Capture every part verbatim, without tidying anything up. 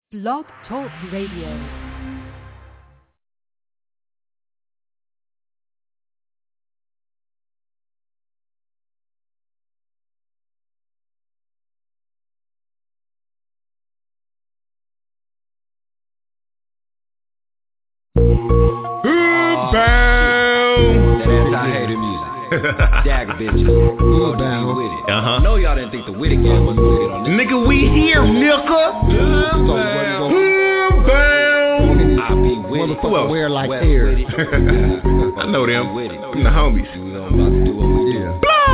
Blog Talk Radio. Dagger bitches. Who down with it? Uh-huh. I know y'all didn't think the Witty Gang was with it on this. Nigga, we here, nigga. I be with it. Who else? Wear like air. I know them. Them the homies. We about to do what we do.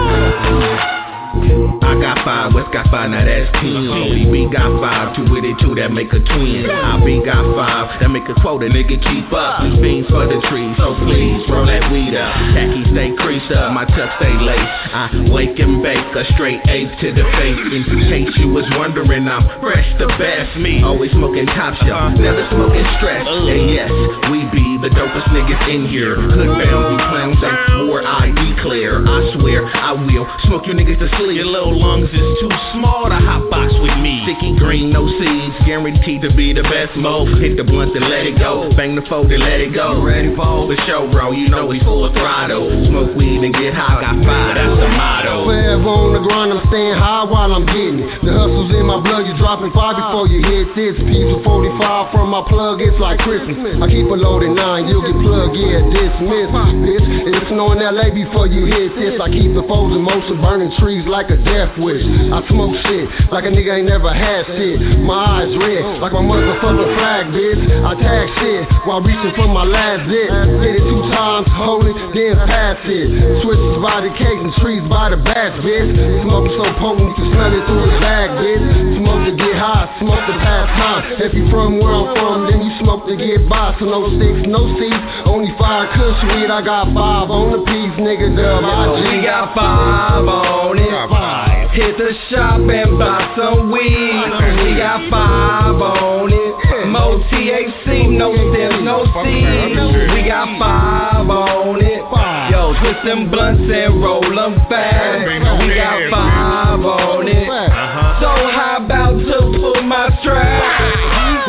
I got five, West got five, now that's ten. O D B got five, two with it, two that make a twin. I B got five, that make a quota, nigga keep up. These beans for the trees, so please roll that weed up. Tacky stay creased up, my tuck stay laced. I wake and bake a straight eight to the face. In case you was wondering, I'm fresh, the best me. Always smoking top shelf, never smoking stress. And yes, we be the dopest niggas in here. Hood bound, you clowns ain't war, I declare. I swear, I will smoke you niggas to sleep. Your little lungs is too small to hot box with me. Sticky green, no seeds, guaranteed to be the best mo. Hit the blunt and let it go, bang the fold and let it go. You ready for the show, bro? You know we full throttle. Smoke weed and get high, got five, that's the motto. Forever on the grind, I'm staying high while I'm getting it. The hustle's in my blood, you dropping five before you hit this. Piece of forty-five from my plug, it's like Christmas. I keep a loaded nine, you'll get plugged, yeah, dismissed. Bitch, it's snowing L A before you hit this. I keep the foes in motion, burning trees like a death wish. I smoke shit like a nigga ain't never had shit. My eyes red like my motherfucking flag, bitch. I tag shit while reaching for my last hit. Hit it two times, hold it, then pass it. Switches by the case and trees by the batch, bitch. Smoke so potent you can smell it through the bag, bitch. Smoke to get high, smoke to pass time. If you from where I'm from, then you smoke to get by. So no sticks, no seats, only five kush weed. I got five on the piece, nigga. Dub, we got five on it. Five. Hit the shop and buy some weed. We got five on it. Mo T H C, no stems, no seeds. We got five on it. Yo, twist them blunts and roll them fast. We got five on it. So how about to pull my strap?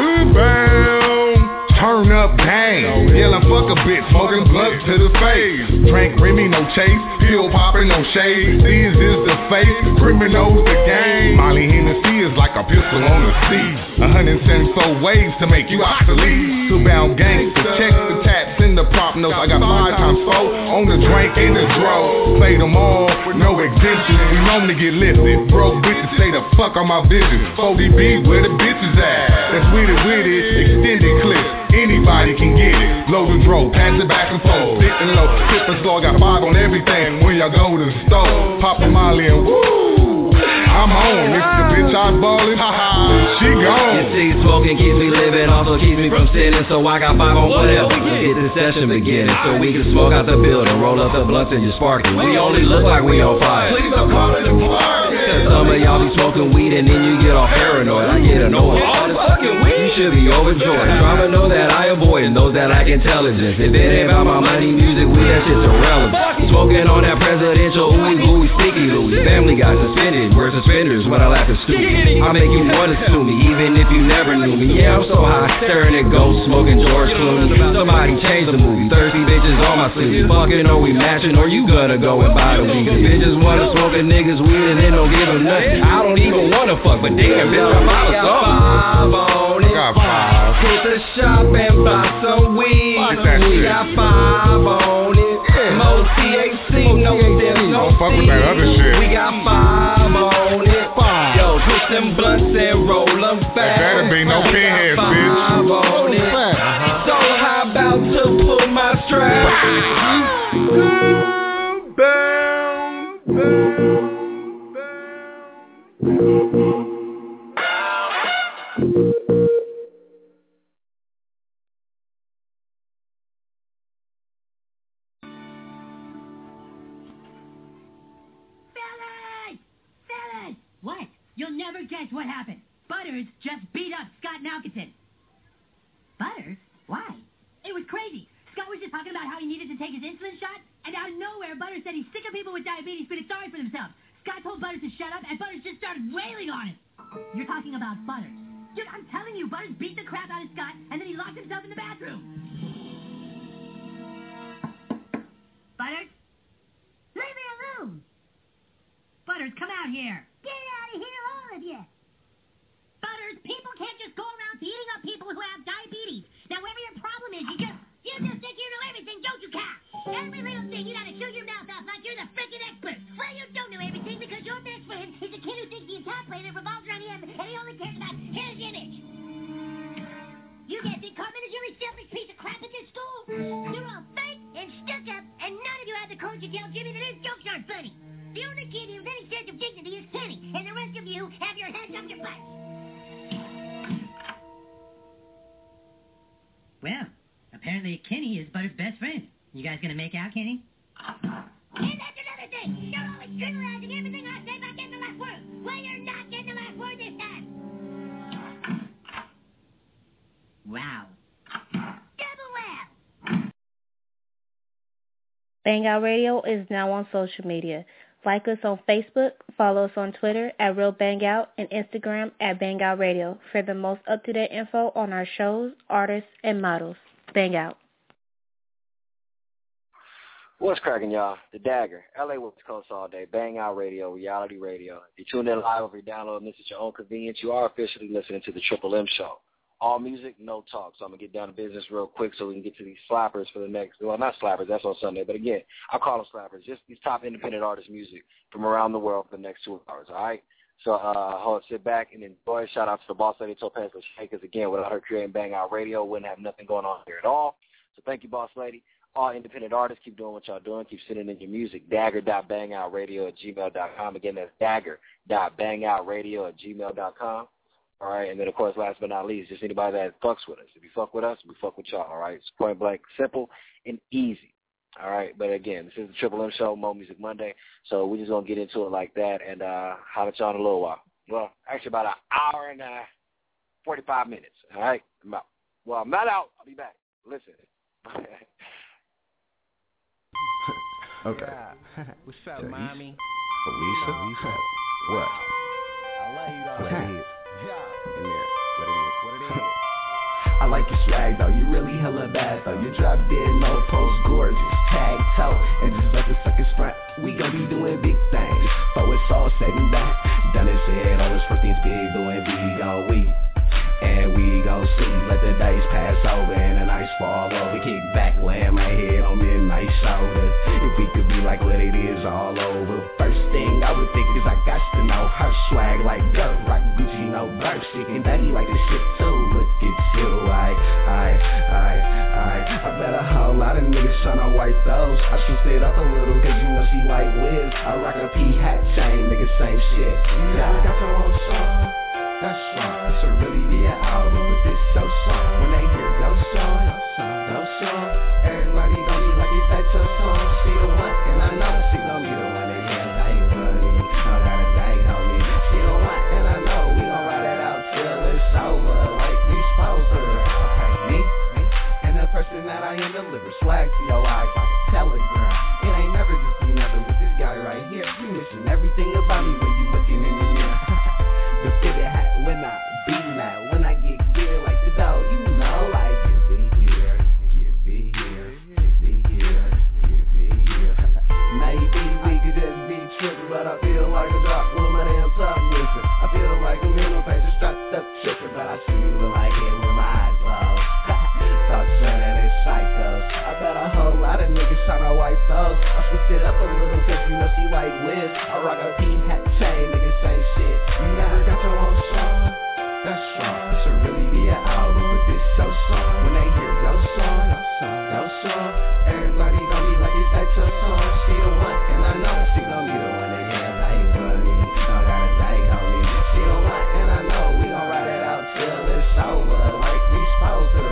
Turn up gang, yelling fuck a bitch, smoking blunts to the face. Drank Remy, no chase, pill popping, no shade. These is the face, criminals the game. Molly Hennessy is like a pistol on the seat. one hundred seventy-four ways to make you obsolete. Two bound gangsters, check the taps in the prop notes. I got five times four on the drink in the draw. Play them all with no exemption. We normally get lifted. Broke bitches say the fuck on my vision. O D B where the bitches at? That's with it, with it, extended clips. Anybody can get it. Load and throw, pass it back and forth. Sitting low, sipping slow, got five on everything. When y'all go to the store, pop a molly and woo, I'm on. If the bitch I'm ballin', haha, she gone. You see, smoking keeps me living, also keeps me from sinning. So I got five on whatever. Get this session beginning, so we can smoke out the building, roll up the blunts and just spark it. We only look like we on fire. Please don't call it a party. Cause some of y'all be smoking weed and then you get all paranoid. I get annoyed. All this fucking weed. You should be overjoyed. Trying to know that I avoid and those that lack intelligence. If it ain't about my money, music, weed, that shit's irrelevant. Smoking on that presidential ooey gooey sticky Louis. Family got suspended, wear suspenders when I laugh at stupid. I make you wanna sue me, even if you never knew me. Yeah, I'm so high, staring at ghosts, smoking George Clooney. Somebody change the movie, thirsty bitches on my sleeve. Fucking, are we matching, or you gonna go and buy the weed? If bitches wanna smoke a niggas weed and they don't give them nothing. I don't even wanna fuck, but damn, bitch, I'm out of something. I got five. Hit the shop and buy some weed. We got five on it. Mo T H C, no stems, no don't fuck with that other shit. We got five on it. Five. Yo, twist them blunts and roll them fast. That better be no pinheads, bitch. Five on it. So how about to pull my strap? Bound, bound. What? You'll never guess what happened. Butters just beat up Scott Malkinson. Butters? Why? It was crazy. Scott was just talking about how he needed to take his insulin shot, and out of nowhere, Butters said he's sick of people with diabetes feeling sorry for themselves. Scott told Butters to shut up, and Butters just started wailing on him. You're talking about Butters. Dude, I'm telling you, Butters beat forget that Carmen is your selfish piece of crap at your school. You're all fake and stuck up, and none of you have the courage to tell Jimmy that his jokes aren't funny. The only kid who has any sense of dignity is Penny, and the rest of you have your heads up your butts. Well, apparently Kenny is Butter's best friend. You guys gonna make out, Kenny? And that's another thing. You're always criticizing everything I say about getting the last word. Well, you're not getting the last word this time. Wow. Double wow. Bang Out Radio is now on social media. Like us on Facebook, follow us on Twitter at Real Bang Out, and Instagram at Bang Out Radio for the most up-to-date info on our shows, artists, and models. Bang Out. What's cracking, y'all? The Dagger, L A West Coast all day, Bang Out Radio, reality radio. If you tune in live or you download this at your own convenience, you are officially listening to the Triple M Show. All music, no talk. So I'm going to get down to business real quick so we can get to these slappers for the next, well, not slappers, that's on Sunday, but again, I'll call them slappers, just these top independent artist music from around the world for the next two hours, all right? So uh, hold, sit back and enjoy. Shout out to the boss lady, Topaz Lachey, because again, without her creating Bang Out Radio, wouldn't have nothing going on here at all. So thank you, boss lady. All independent artists, keep doing what y'all doing. Keep sending in your music. Dagger dot bang out radio at gmail dot com. Again, that's dagger dot bang out radio at gmail dot com. All right, and then, of course, last but not least, just anybody that fucks with us. If you fuck with us, we fuck with y'all, all right? It's point blank, simple, and easy, all right? But, again, this is the Triple M Show, Mo Music Monday, so we're just going to get into it like that and uh, holler at y'all in a little while. Well, actually about an hour and uh, forty-five minutes, all right? I'm out. Well, I'm not out. I'll be back. Listen. Okay. Yeah. What's up, Jay, mommy? Alicia? Alicia? What? I love you, though. What it is? Yeah. In there. What it is? What it is? I like your swag though, you really hella bad though. You drop dead, no post, gorgeous, tag toe, and just let the suckers front. We gon' be doing big things, but it's all said and done. Done it said, all this first things big, doing we gon' we. And we gon' see, let the dice pass over and the nights fall over. Kick back, land my head on midnight shoulder. If we could be like what it is all over. First thing I would think is I got to know her swag like dirt. Rock Gucci, no bird, she can baggy like this shit too. Look at you, I, I, I, I I bet a whole lot of niggas tryna wipe those. I switched it up a little cause you know she like Wiz. I rock a P-hat chain, nigga, same shit. Yeah, I got your own song. That's right, this will really be an album, but this so strong. When they hear no song, no song, everybody gon' be like it's that tough song. She the one, and I know she gon' be the one that hears that ain't funny. I got a bag on me. She the one, and I know we gon' ride it out till it's over, like we supposed to. Okay, me, me, and the person that I am deliver swag to your eyes like a telegram. It ain't never just be never with this guy right here. You missing everything about me when you looking in the mirror. The figure hat when I be loud, when I get good like the dog, you know, like get me here, get me here, get me here, get me here. Maybe we could just be tripping, but I feel like a drop when my damn top missing. I feel like a middle patient strapped up tripping, but I see you look like it with my eyes closed. Talk shit and it's psychos. I bet a whole lot of niggas tryna wipe those. I switch it up a little cause you know she like Wiz. I rock a P-hat chain, niggas say shit. You never got your own song. That's strong. This should really be an album, but this so strong. When they hear no song, no song, everybody gon' be like it's that tough song. She the one, and I know she gon' be the one that hears that ain't funny. I got a bag on me. She the one, and I know we gon' ride it out till it's over, like we supposed to.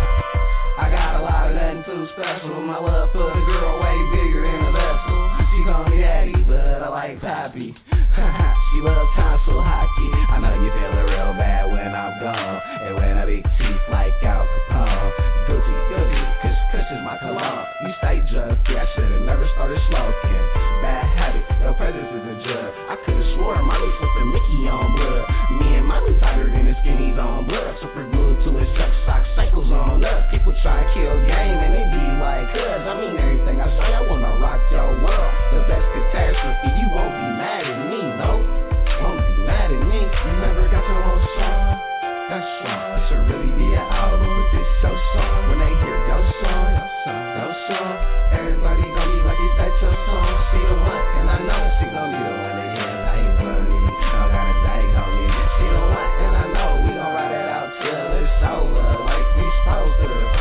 I got a lot of nothing too special. My love for the girl way bigger than a vessel. She call me daddy, but I like pappy. She loves tonsil hockey. I know you feelin' real bad when I'm gone, and when I big teeth like Al Capone. Gucci, Gucci, Kush, Kush is my cologne. You stay drugged, yeah, I should've never started smoking. Bad habit, your presence is a drug. I could've swore my lease with the Mickey on blood. Me and my lease tighter than the skinnies on blood. Super glued to his sex sock cycles on us. People try to kill game and it be like cuz. I mean everything I say, I wanna rock your world. The best catastrophe, you won't be mad at me, no. Won't be mad at me. You never got your own song. That's strong. This should really be an album, but this so strong. When they hear no song, no song, everybody gon' be like it's that tough song. She the one, and I know she gon' be the one that hears that ain't funny. I got a bag on me. She the one, and I know we gon' ride it out till it's over, like we Toast to the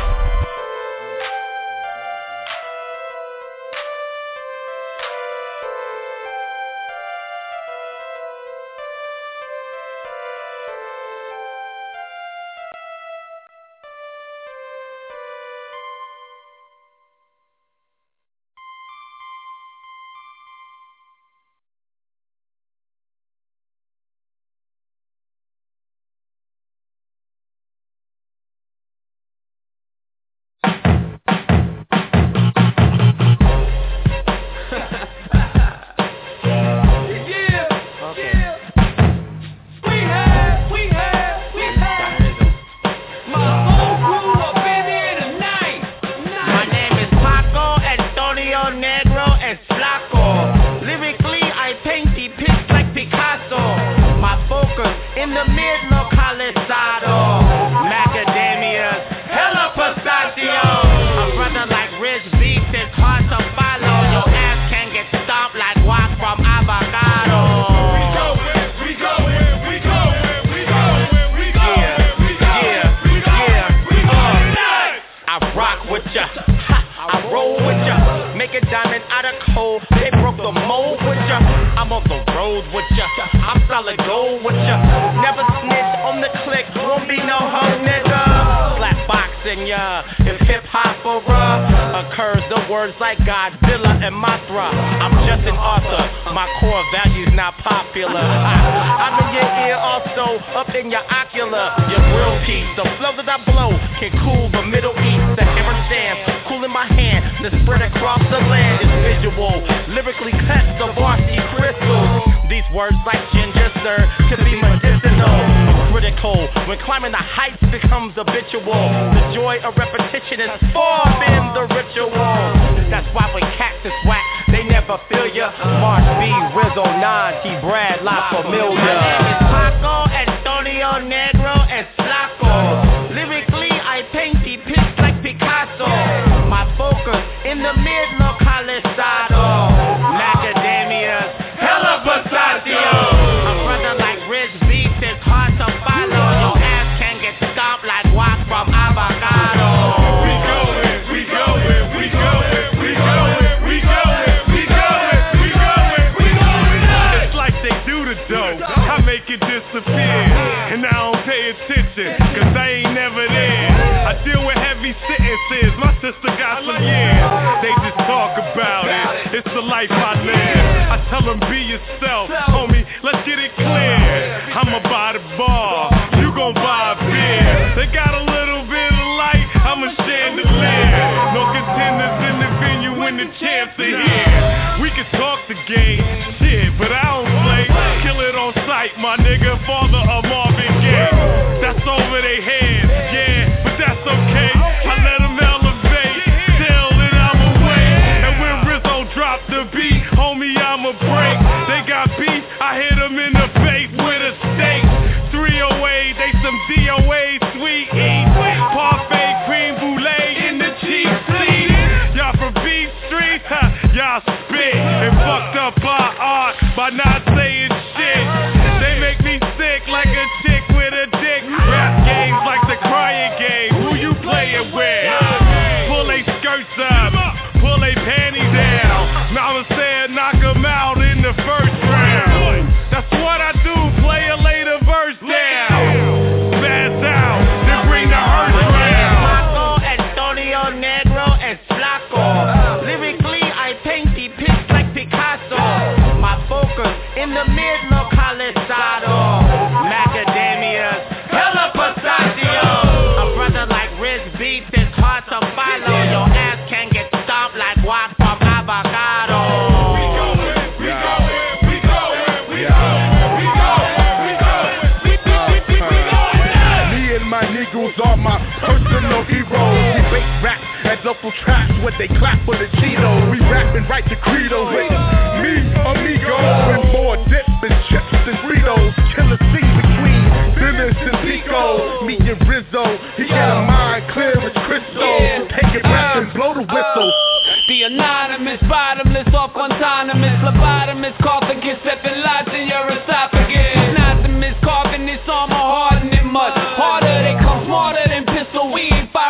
Harder, they come smarter than pistol. We ain't fighting.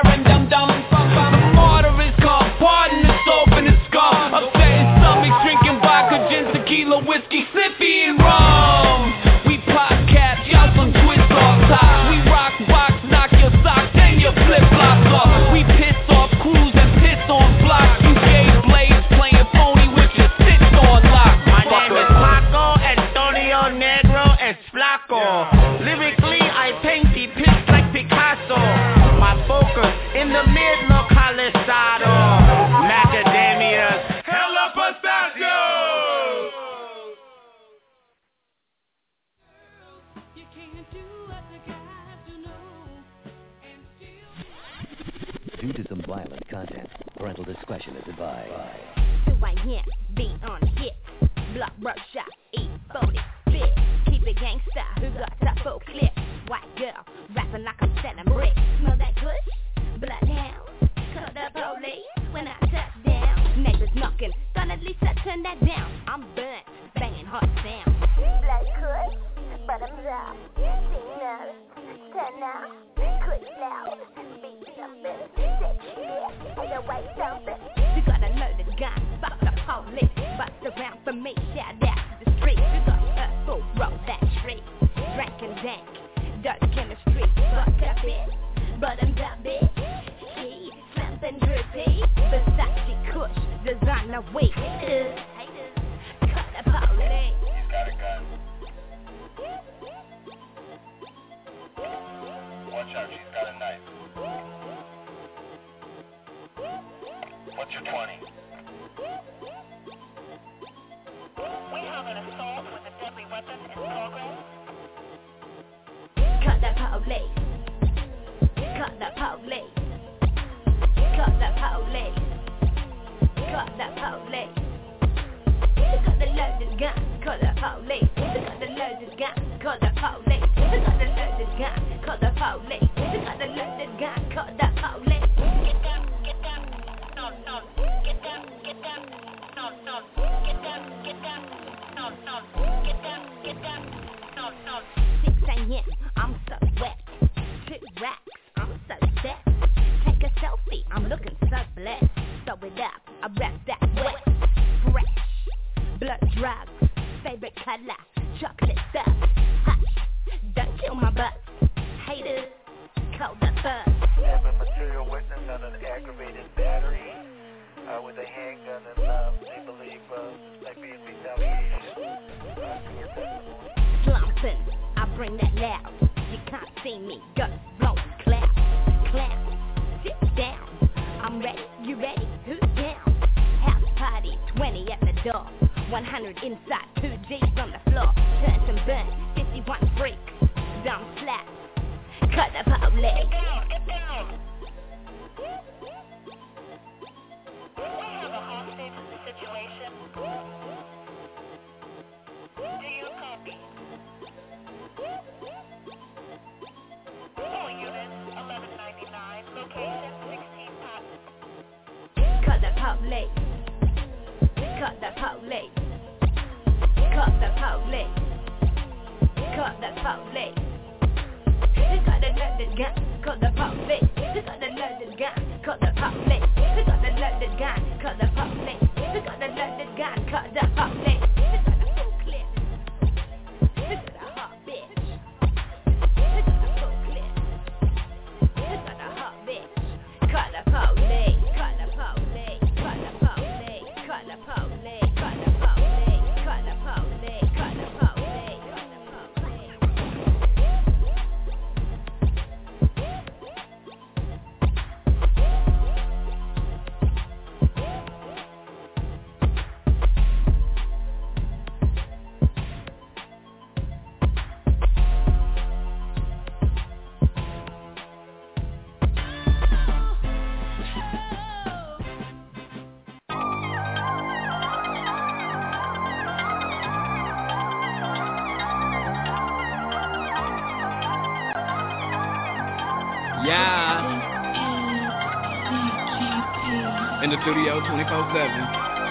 Due to some violent content, parental discretion is advised. Who I am, be on hit. Block, workshop, E forty, fit. Keep it gangsta, who got that full clip? White girl, rapping like I'm selling bricks. Smell that kush? Bloodhound. Call the police when I touch down. Neighbors knocking, gonna at least I turn that down. I'm burnt, banging hard sound. Blood kush, bottoms up. Signals, turn up. Quick loud, beat jumping. Sexy, the way jumping. You got a loaded gun, fuck the police. Bust around for me, shout out to the street. You got a full roll that street. Drank and dank, dark chemistry. Fuck up it, bottoms up bitch. She, slamping drippy. Versace Kush, designer weight. Haters, haters, cut the police. He's got a gun. Watch out, she's got a knife. What's your twenty? We have an assault with a deadly weapon in progress. Cut the police. Cut the police. Cut the police. Cut the police. They got the loaded gun. Cut the police. They got the loaded gun. Cut the police. They got the loaded gun. Cut the police. They got the loaded gun. Cut the police. Get down, get down. No, no. Get down, get down. No, no. Get down, get down. No, no. Get down, get down. No, no. six a.m. I'm so wet. Two racks. I'm so set. Take a selfie. I'm looking so blessed. Throw it up. I rap that wet. Fresh. Blood drugs. Favorite color. Chocolate stuff. Hush. Don't kill my butt. Haters. Call the buzz. We have a material witness on an aggravated battery uh, with a handgun, and uh, they believe uh, might be in retaliation. Slumping, I bring that loud. You can't see me, guts blowing clouds. Clouds, sit down. I'm ready, you ready? Who's down? House party, twenty at the door. one hundred inside, two G's on the floor. Turn and burn, fifty-one freaks. Dumb slaps. Cut the police. Get down, get down. We have a hostage situation. Do you copy? All units, eleven ninety-nine, location sixteen Patton. Cut the police. Cut the police. Cut the police. Cut the police. They got the loaded gun, call the police. They got the loaded gun, call the police. They got the loaded gun, call the police. They got the loaded gun, call the police. They got the full clip. They got a hot bitch. They got a full clip. They got a hot bitch. Call the police. Call the police. Call the police. Call the police. Call the police. Call the police. Call the police. In the studio twenty-four seven.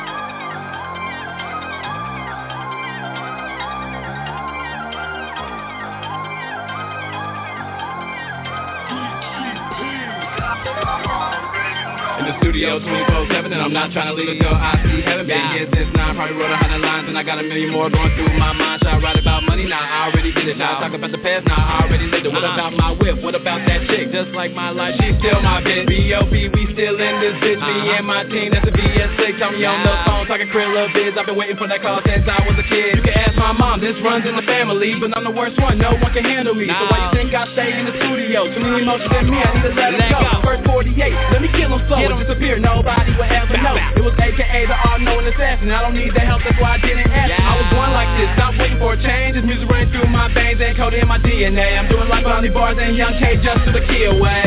In the studio twenty-four seven, and I'm not trying to leave until I see heaven. Been here since nine, probably wrote a hundred lines, and I got a million more going through my mind. Should I write about money? Nah, I already did it. Now talk about the past? Nah, I already lived it. What about my whip? What about that chick? Just like my life, she's still my bitch. B O B, we still in this bitch. Me and my team, that's a V S six. Tell me on the phone, talking crib little biz. I've been waiting for that call since I was a kid. You can ask my mom, this runs in the family, but I'm the worst one, no one can handle me. So why you think I stay in the studio? Too many emotions in me, I need to let it go. First forty-eight, let me kill them slow and disappear. Nobody will ever know. It was A K A the all-knowing assassin. I don't need the help, that's why I didn't ask. I was born like this, stop waiting for a change. This music running through my veins and coded in my D N A. I'm doing like Bonnie Bars and Young K just to the key away.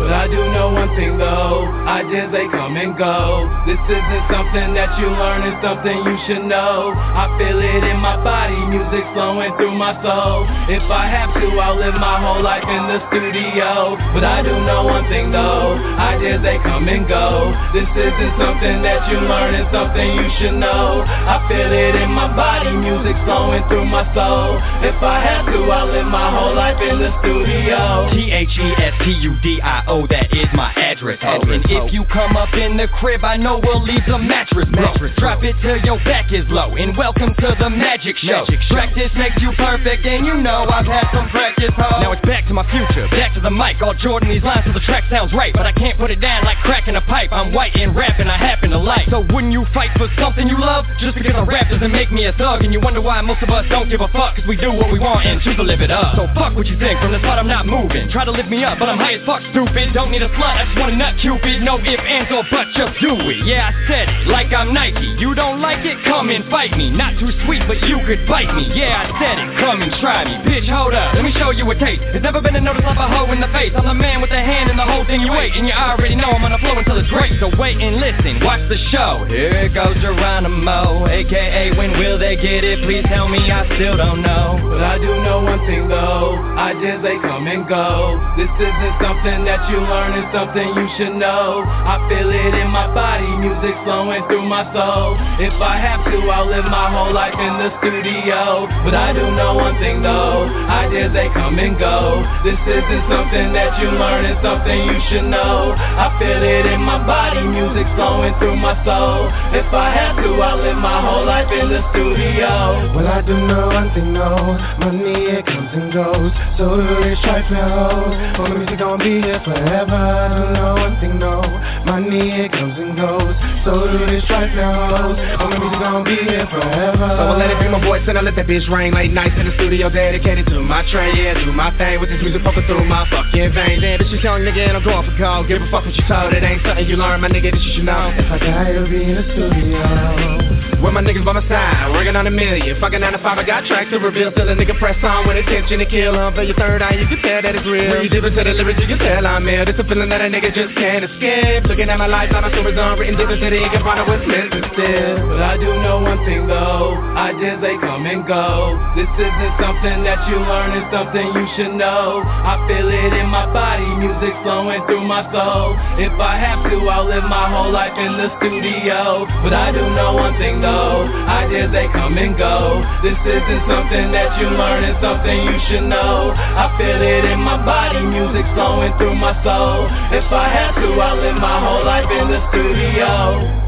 But I do know one thing though, ideas they come and go. This isn't something that you learn, it's something you should know. I feel it in my body, music flowing through my soul. If I have to, I'll live my whole life in the studio. But I do know one thing though, ideas they come and go. This isn't something that you learn, it's something you should know. I feel it in my body, music flowing through my soul. If I have to, I'll live my whole life in the studio. T H E S T U D I O, that is my address. Oh, and if you come up in the crib, I know we'll leave the mattress blow. Drop it till your back is low, and welcome to the magic show. Practice makes you perfect, and you know I've had some practice, ho. Now it's back to my future, back to the mic, all Jordan these lines so the track sounds right. But I can't put it down like cracking a pipe. I'm white and rapping, I happen to like. So wouldn't you fight for something you love? Just because I rap doesn't make me a thug. And you wonder why most of us don't give a fuck, cause we do what we want and choose to live it up. So fuck what you think, from the spot I'm not moving. Try to lift me up, but I'm high as fuck, stupid. Don't need a slut, I just want a nut, Cupid. No ifs, ands, or buts, just do it. Yeah, I said it, like I'm Nike. You don't like it? Come and fight me. Not too sweet, but you could bite me. Yeah, I said it, come and try me. Bitch, hold up, let me show you a taste. There's never been a notice of a hoe in the face. I'm the man with the hand and the whole thing you ate. And you already know I'm on the flow until it's great. So wait and listen, watch the show. Here it goes, Geronimo, A K A when will they get it? Please tell me, I still don't know. But I do know one thing though, ideas they come and go. This isn't something that you learn, it's something you should know. I feel it in my body, music flowing through my soul. If I have to, I'll live my whole life in the studio. But I do know one thing though, ideas they come and go. This isn't something that you learn, it's something you should know. I feel it in my body, music flowing through my soul. If I have to, I'll live my whole life in the studio. Well, I do know one thing, no, money it comes and goes. So do this trifling hoes. Well, the music gon' be here forever. I do know one thing, no, money it comes and goes. So do this trifling hoes. Well, the music gon' be here forever. So I let it be my voice and I let that bitch ring. Late nights in the studio dedicated to my train. Yeah, do my thing with this music pumping through my fucking veins. Yeah, bitch, you young nigga and I'm going for gold. Give a fuck what you told, it ain't something you learn, my nigga, this you should know. If I die, you'll be in the studio. With my niggas by my side, working on a million. Fucking nine to five, I got tracks to reveal. Still a nigga press on with intention to kill. Unveil your third eye, you can tell that it's real. When you dip into the lyrics, you can tell I'm ill. It's a feeling that a nigga just can't escape. Looking at my life, I'm a super zone, written different to the ink and find out what's meant to still. But I do know one thing though, ideas they come and go. This isn't something that you learn, it's something you should know. I feel it in my body, music flowing through my soul. If I have to, I'll live my whole life in the studio. But I do know one thing though, ideas they come and go. This isn't something that you learn, it's something you should know. I feel it in my body, music flowing through my soul. If I have to, I'll live my whole life in the studio.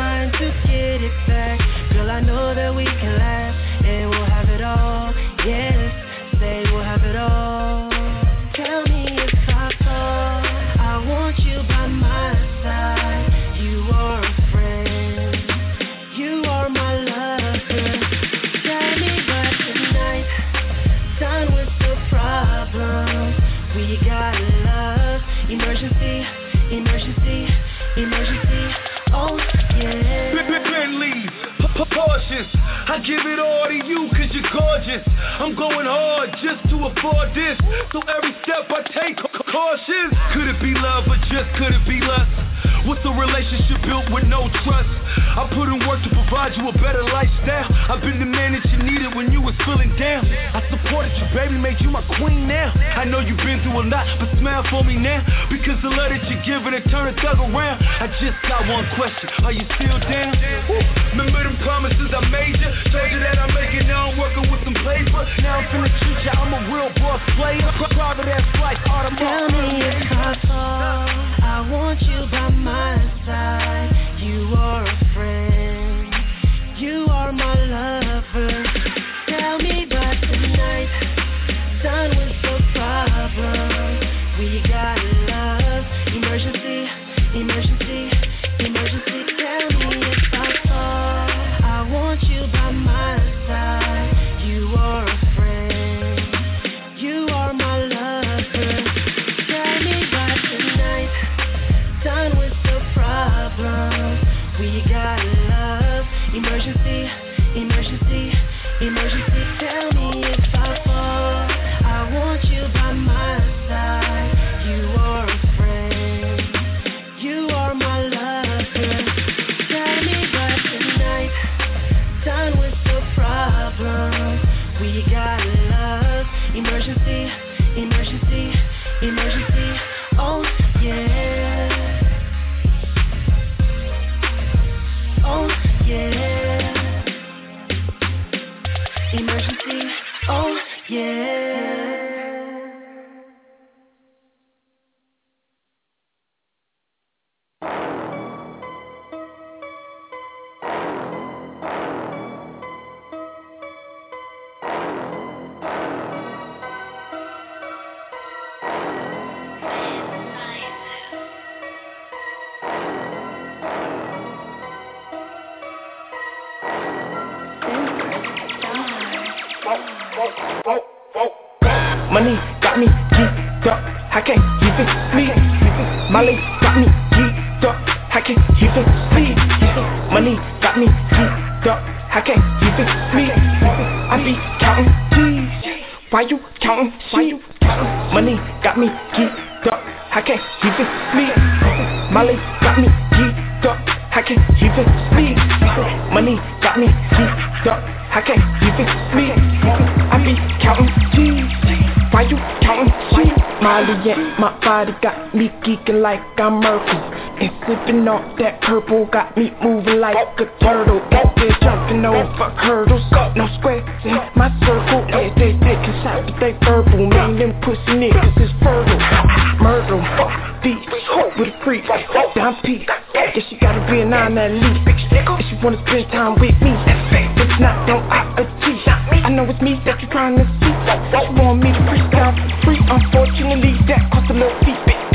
Yeah. afford this, so every step I take, cautious. Could it be love or just could it be lust? What's a relationship built with no trust? I put in work to provide you a better lifestyle. I've been the man that you needed when you was feeling down. I supported you, baby, made you my queen now. I know you've been through a lot, but smile for me now. Because the love that you're giving it turn a thug around. I just got one question, are you still down? Woo. Remember them promises I made you? Told you that I'm making now I'm working with some paper. Now I'm finna treat you, I'm a real boss slave. Private ass flight, automatic. Tell me if I fall, I want you by my side. You are a friend, you are my lover. Tell me by tonight, done with the problem. We got love, emergency, emergency, emergency. Tell me if I fall, I want you by my side. You are a friend, you are my lover. Tell me by tonight, done with the problem. We got love, emergency, emergency, emergency. Tell me if I fall, I want you by my side. You are a friend, you are my lover. Tell me by tonight, done with the problem. We got love, emergency, emergency, emergency. Oh yeah. Oh yeah, emergency, oh yeah. Money got me geeked up, I can't even sleep. Molly got me geeked up, I can't even sleep. Money got me geeked up, I can't even sleep. I be counting G's, why you counting sheep? Money got me geeked up, I can't even sleep. Molly got me geeked up, I can't even sleep. Money got me geeked up, I can't even sleep. I be counting G's, why you counting sheep? Molly and my body got me geeking like I'm Murphy. And sipping off that purple got me moving like a turtle. And they jumping over hurdles, no squares in my circle. Yeah, they taking shots, but they verbal. Man, them pussy niggas is fertile. Myrtle, beat with a freak, down peak. Yeah, she gotta be a nine at least. If she wanna spend time with me, if not, don't I achieve. I know it's me that you're trying to see. You want me to freestyle for free? Unfortunately, that cost a little fee.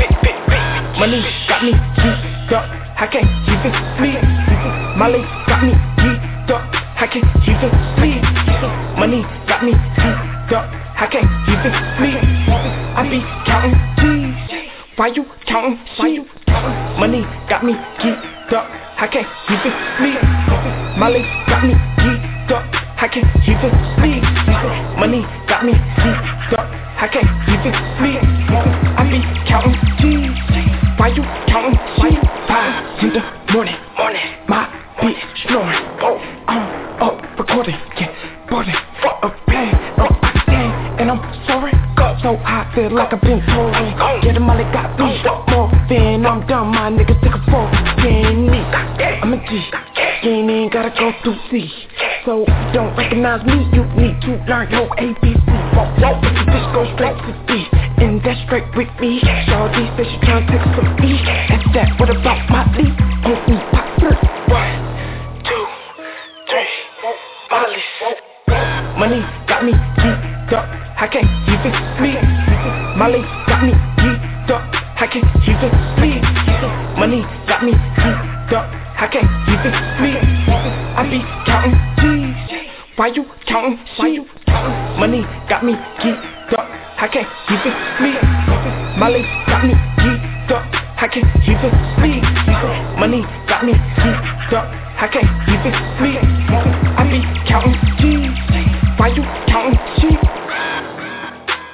Money got me geeked up, I can't even sleep. Molly got me geeked up, I can't even sleep. Money got me geeked up, I can't even sleep. I be counting G's, why you counting sheep? Money got me geeked up, I can't even sleep. Molly got me geeked up, I can't even sleep. Money got me geeked up, I can't even sleep. I be counting G's, why you counting sheep? Five in the morning, morning, my bitch snoring. Oh, I'm up recording, yeah, boarding for a plane. Oh, I stand and I'm sorry. So I feel like I've been touring. Yeah, the molly got me more than I'm done. My niggas take a fall. Yeah, I'm a G. You ain't even gotta go through C. So if you don't recognize me, you need to learn your A B C. If you just go straight to D, and that's straight with me. Shawty said she tryna take some E. That's that, what about my lead? On me, pop three. One, two, three, Molly's. Money got me geeked up, I can't even sleep. Molly got me geeked up, I can't even sleep. Money got me geeked up, I can't even sleep. I be counting G's, why you counting sheep? Money got me geeked up, I can't even sleep. Molly got me geeked up, I can't even sleep. Money got me geeked up, I can't even sleep. I be counting G's, why you counting sheep?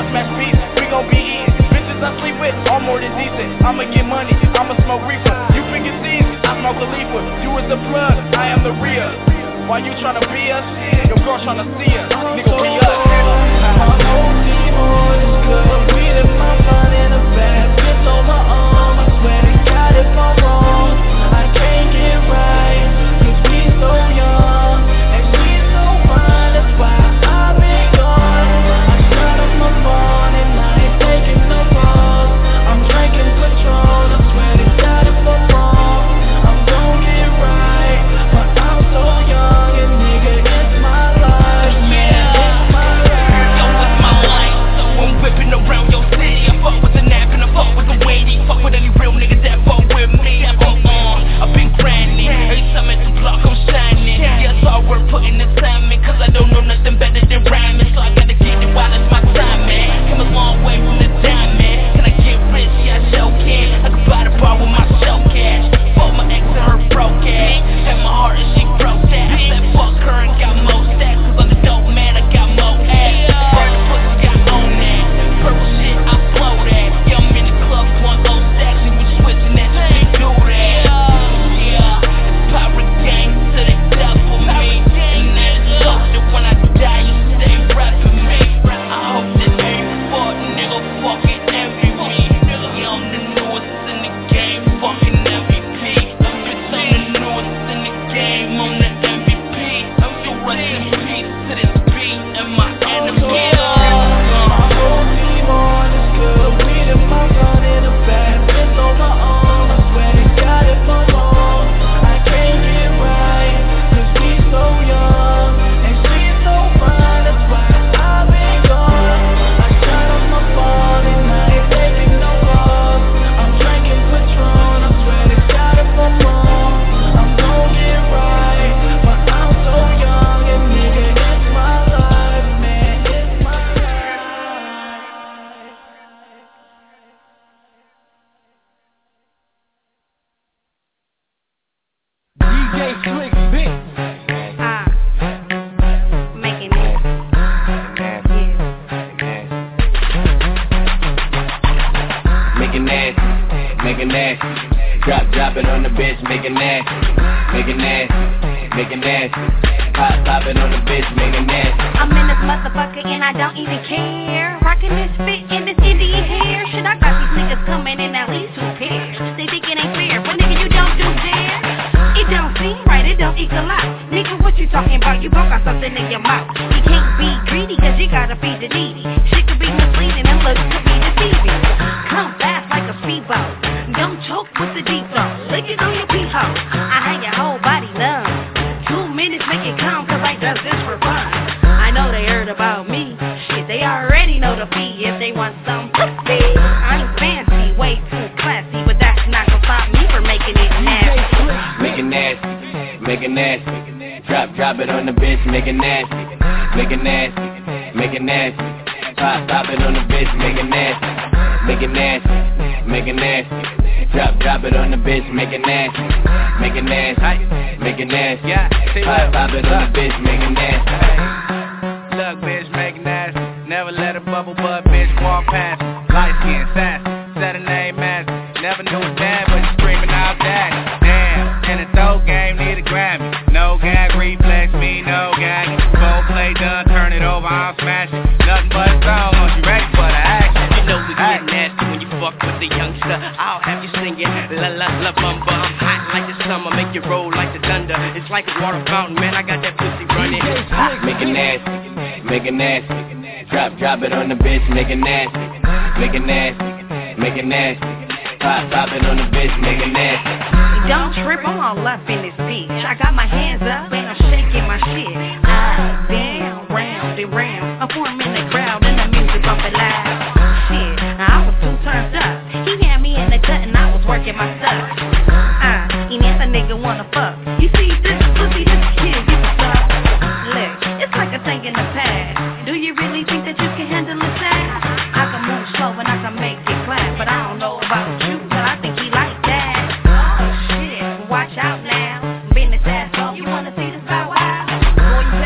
smash beats, we gon' be eating. Bitches I sleep with, all more than decent. I'ma get money, I'ma smoke reefer. You think it's easy, I smoke a leafer. You is the plug, I am the real. Why you tryna be us? Your girl tryna see us. Nigga, we us. My whole team on is good. We live my mind in a bag. It's on my arm, I swear to God if I'm wrong, I can't get right. Cause we so young, and we so fine. That's why I've been gone. I shut up my phone and I ain't taking no calls. I'm drinking Patron, I swear to God if I'm wrong, I'm gon' get right. But I'm so young and nigga, it's my life, man, it's my life. Yo, it's my life, so I'm whipping around your city. I fuck with the nap and I fuck with the weighty. Fuck with any real niggas that fuck with me. That fuck on, I've been grinding. Every time at the block I'm shining. Yeah, it's all worth putting this time in, cause I don't know nothing better than rhyming. So I gotta get it while it's my time, man. Came a long way from the diamond. Can I get rich? Yeah, I sure can. I can buy the bar with my show cash. Fuck my ex and her broke ass. Had my heart and she broke that. I said fuck her and got more stacks. Cause I'm the dope man, I got more ass. Burn the pussy, got on that. Purple shit, I blow that. Yeah, I'm in the club, one low stacks. And you switching that, you can't do that. Yeah, pirate gang to the death for me. And that's all that when I die, you stay rapping me. I hope this ain't fuck, nigga, fucking envy me. Yeah, I'm the newest in the game, fucking M V P. Bitch, I'm the newest in the game, I'm the M V P. I'm so rest in peace to this beat and my enemy. My whole team on is good, weed in my gun in a bag. It's on my arm, I swear to God if I'm wrong, I can't get right. Cause we so young, and she so fine. That's why I've been gone. I shut up my phone and I ain't taking no calls. I'm drinking Patron, I swear to God if I'm wrong, I'm gon' get right. But I'm so young and nigga, it's my life, man, it's my D J Slick Vic. Ah, making it. Make it nasty, make it nasty. Drop, drop it on the bitch, make it nasty. Make it nasty, make it nasty. Pop, pop it on the bitch, make it nasty. I'm in this motherfucker and I don't even care. Rocking this fit in this Indian hair. Shit, I got these niggas coming in at least two pairs. They think it ain't fair, but nigga, you don't do dare. It don't seem right, it don't equal out. Nigga, what you talking about? You both got something in your mouth. You can't be greedy cause you gotta feed the needy. Shit could be misleading and looks could be deceiving. Come fast like a speedboat. Don't choke with the deep throat. Lick it on your pee-hole. I hang your whole body numb. Two minutes make it come cause I does this for fun. I know they heard about me. Shit, they already know the fee if they want some pussy. I ain't fancy, way too classy, but that's not gonna stop me from making it nasty. Make it nasty, make it nasty. Drop, drop it on the bitch, make it nasty. Make it nasty, make it nasty. Pop, pop it on the bitch, make it nasty. Make it nasty, make it nasty. Drop, drop it on the bitch, make it nasty. Make it nasty, make it nasty. Pop, pop it on the bitch, make it nasty. Look, bitch, make it nasty. Never let a bubble butt bitch walk past. Light skin, sass, set a name mask. Never knew a dad, but you screaming out that. Damn, in the throw game, need a Grammy. No gag, reflex, me, no gag. Full play done, turn it over, I'm smashing. Nothing but song, are you ready for the action? You know we get nasty when you fuck with the youngster. I'll have you singing la la la bumba. I'm hot like the summer, make you roll like the thunder. It's like a water fountain, man, I got that pussy running. Make it nasty, make it nasty. Drop, drop it on the bitch, make it nasty. Make it nasty, make it nasty. Pop, pop it on the bitch, make it nasty. Don't trip, I'm all up in this bitch. I got my hands up and I'm shaking my shit. I down, round and round. I'm forming the crowd and the music bumping loud. Shit, I was too turned up. He had me in the cut and I was working my stuff. Uh, and if a nigga wanna fuck, you see this pussy, this kid, you suck. Look, it's like a thing in the past. Do you really think that you can handle it fast? I can move slow and I can make it clap, but I don't know about you, but I think he like that. Oh shit, watch out now. Business asshole, you wanna see the style wild? Boy, you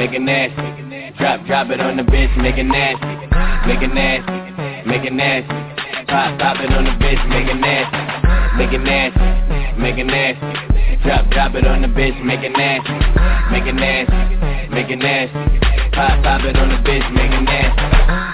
make it nasty. Drop, drop it on the bitch, make it nasty. Make it nasty, make it nasty. Pop, pop it on the bitch, make it nasty. Make it nasty, make it nasty. Drop, drop it on the bitch, make it nasty. Make it nasty, make it nasty. Pop, pop it on the bitch, make it nasty.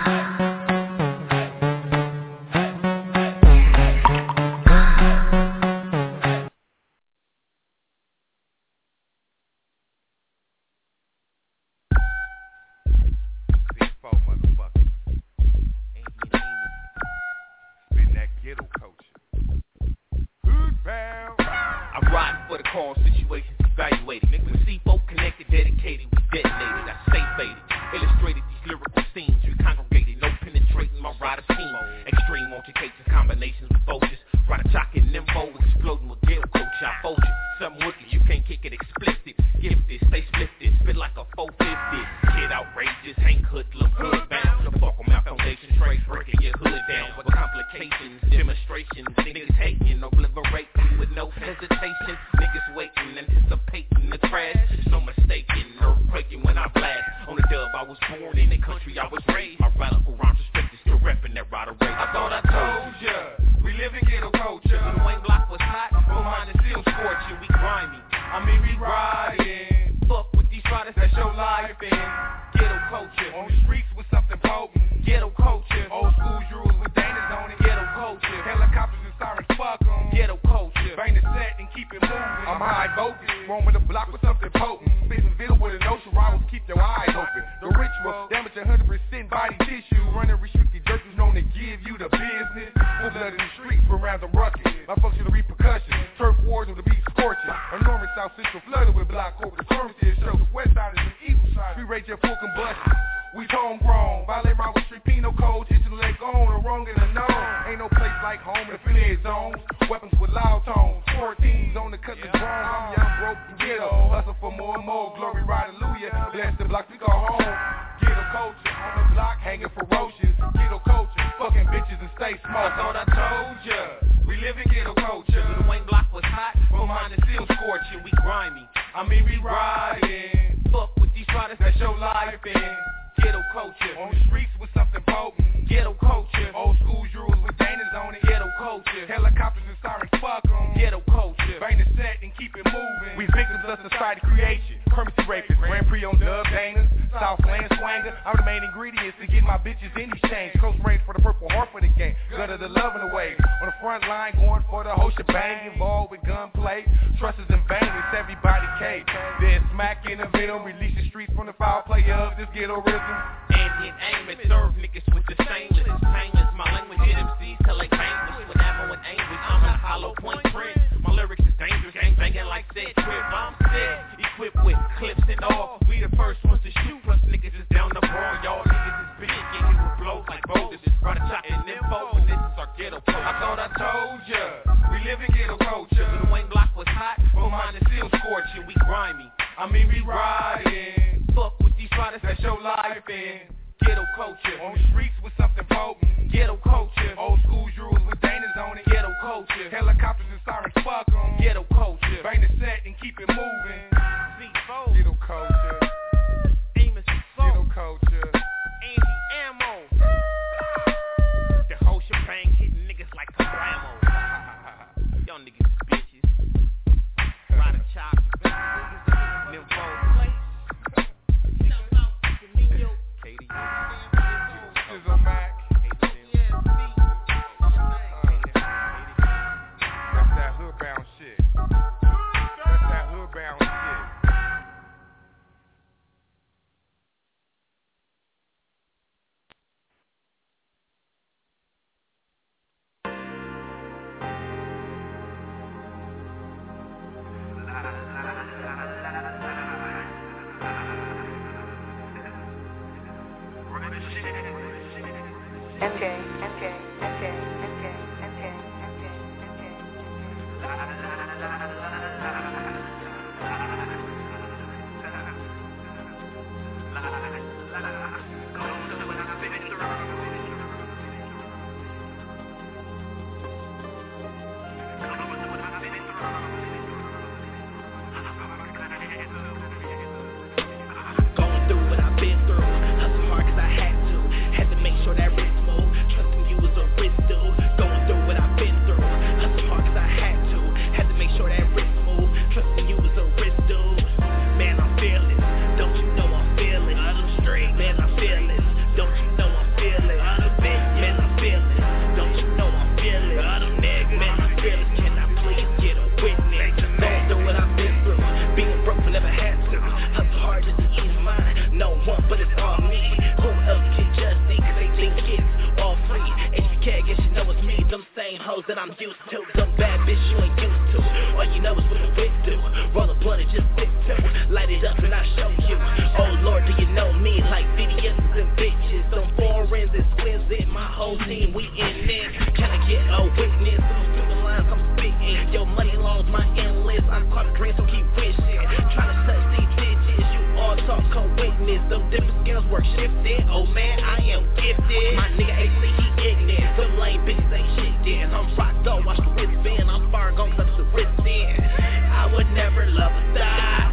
show you. Oh Lord, do you know me? Like V D S's and bitches, some foreigns exquisite. My whole team, we in this. Can I get a witness? Through the lines I'm spitting. Your money loans, my endless. I'm caught a dream, so keep wishing. Trying to touch these digits, you all talk, come witness. Them different skills work shifted. Oh man, I am gifted. My nigga A C, he ignorant. Some lame bitches ain't shit then. I'm rocked up, watch the wristband. I'm far gone, touch the wrist in. I would never love a thot.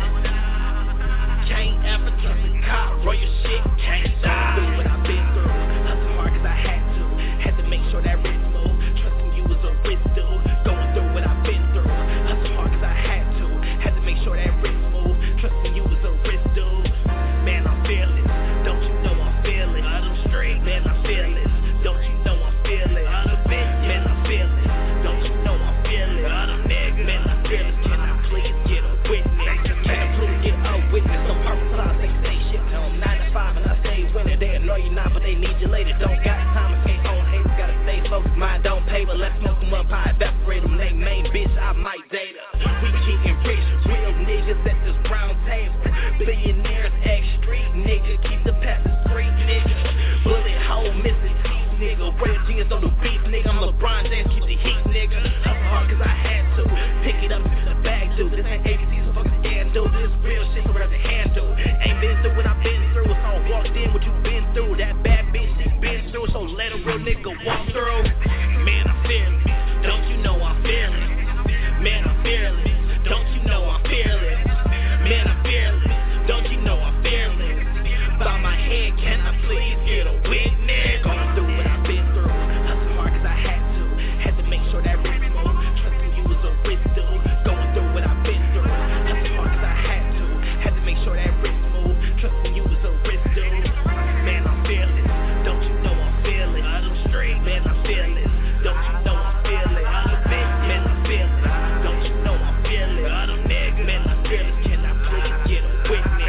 Can't ever trust a cop. Roll your shit, can't die. Do what I've been through. Hustle hard cause I had to. Had to make sure that wrist move. Trusting you was a risk, dude. Going through what I've been through. Hustle hard cause I had to. Had to make sure that wrist move. Trusting you was a risk, dude. Man, I'm fearless. Don't you know I'm feeling? I'm straight. Man, I'm fearless. Don't you know I'm feeling? Man, I'm fearless. Don't you know I'm feeling? Man, I'm fearless. Can I please get a witness? Can I please get a witness? Some purpose they say shit to them. Nine to five and I stay winning. They annoy you now, but they need you later. Don't got time to skate on haters. Gotta stay focused. Mine don't pay, but let's smoke them up high. Evaporate them. They main bitch, I might date her. We getting rich. Real niggas at this brown table. Billionaires, ex-street nigga. Keep the passes free, nigga. Bullet hole missing teeth, nigga. Real genius on the beat, nigga. I'm LeBron James, keep the heat, nigga. Hustle hard cause I had to. Pick it up, the bag, dude. This ain't A B C, so fuck the scan, dude. This real shit, so where's the handle? Ain't been through what I've been through. So I walked in what you been through. That bad bitch she been through. So let a real nigga walk through. Man, I'm fearless. Don't you know I'm fearless? Man, I'm fearless. Don't you know I'm fearless? Man, I'm fearless. Don't you know I'm fearless? Bow my head, can I please get a witness? Going through what I've been through. Hustle hard cause I had to. Had to make sure that wrist move. Trusting you was a risk, dude. Going through what I've been through. Hustle hard cause I had to. Had to make sure that wrist move. Trusting you was a risk, dude. Man, I'm fearless. Don't you know I'm fearless? I'm straight. Man, I'm fearless. Don't you know I'm fearless? Man, I'm fearless. Don't you know I'm fearless? Man, I'm fearless. Can I please get a witness?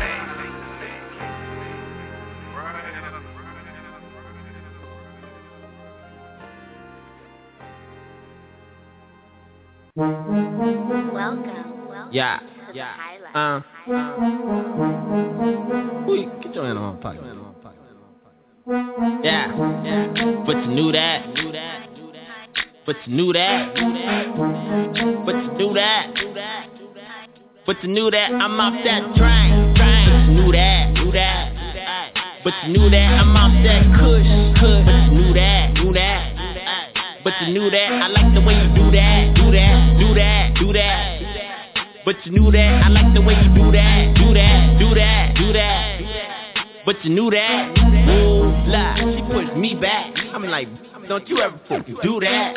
Welcome. Yeah. Yeah. Uh. Wait, get your hand on my pocket. Yeah. Yeah. But you knew that. But you knew that. But you knew that. But you knew that I'm off that train. Train. But you knew that. Knew that. But you knew that I'm off that kush. Kush. But you knew that. Knew that. But you knew that I like the way you do that. Do that. Do that. Do that. But you knew that I like the way you do that. Do that. Do that. Do that. But you knew that. Ooh, blah. She pushed me back. I'm like, don't you ever fucking do that.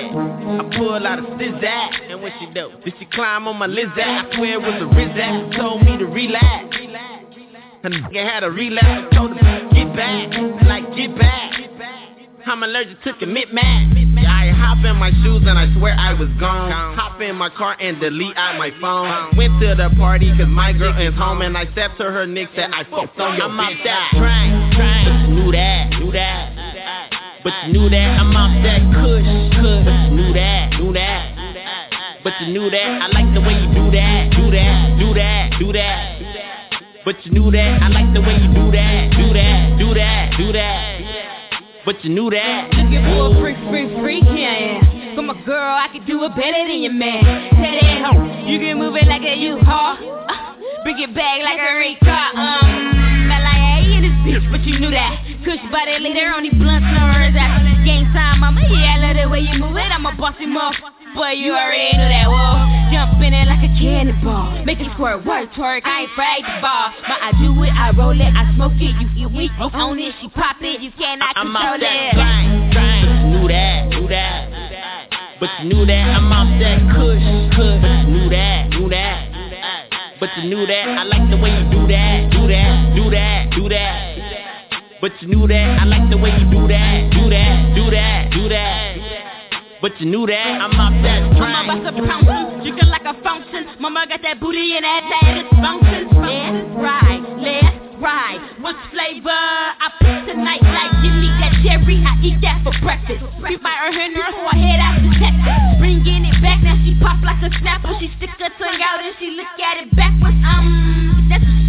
I pull out a sizzat, and when she do, did she climb on my lizard? I swear it was a rizat. Told me to relax. And I had a relapse. Told her, get back. Like, get back. I'm allergic to commitment. I hop in my shoes and I swear I was gone. Hop in my car and delete out my phone. Went to the party cause my girl is home. And I said to her, Nick, that I fucked on your bitch. I'm off that train, train. But you knew that, knew that. But you knew that I'm off that kush, kush. But you knew that, knew that. But you knew that I like the way you do that, do that, do that, do that. But you knew that I like the way you do that, do that, do that, do that. But you knew that. Looking for a freak, freak, freak, yeah. For my girl, I can do it better than your man. Tell that hoe, you can move it like a U-Haul. Uh, bring it back like a car. Um, L I A in this bitch, but you knew that. Kush body later on these blunts, no words out. Gang time, mama, yeah, I love the way you move it. I'm a bossy mom. Boy, you already knew that, whoa. Jump in it like a cannonball. Make it squirt, work, twerk, I ain't afraid to ball. But I do it, I roll it, I smoke it. You feel weak, own it, she pop it. You cannot I'm control off that it. train, train. But you knew that, knew that. But you knew that I'm off that kush, kush. But you knew that, knew that. But you knew that I like the way you do that, do that, do that, do that. But you knew that I like the way you do that, do that, do that, do that. But you knew that I'm off that train. Mama bust a pounce, drinking like a fountain. Mama got that booty and that ass function. Let's ride, let's ride. What's flavor? I put tonight like give me that cherry. I eat that for breakfast. Beat by her hand, her so I head out to Texas. Bringing it back, now she pop like a snapper. She stick her tongue out and she look at it backwards. Um, that's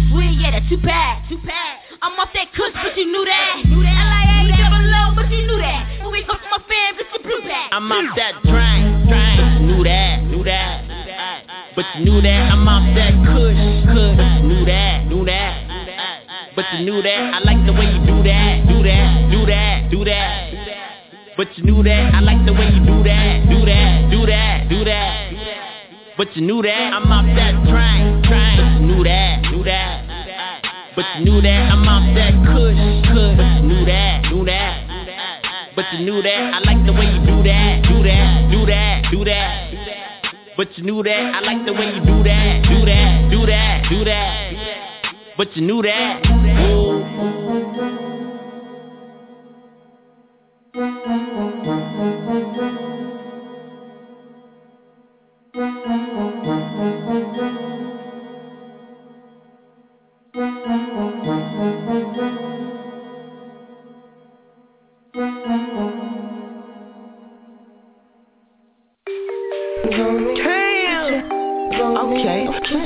too bad, too bad. I'm off that kush, but you knew that. L I A double low, but you knew that. When we fuck my fam, get your blue back. I'm off that drink, drink. Knew that, knew that. But you knew that. I'm off that kush, kush. Knew that, knew that. But you knew that. I like the way you do that, do that, do that, do that. But you knew that. I like the way you do that, do that, do that, do that. But you knew that. I'm off that drink, drink. But you knew that, knew that. But you knew that. I'm off that kush, kush. But you knew that, knew that. But you knew that. I like the way you do that, do that, do that, do that. But you knew that. I like the way you do that, do that, do that, do that. But you knew that. Ooh. Okay,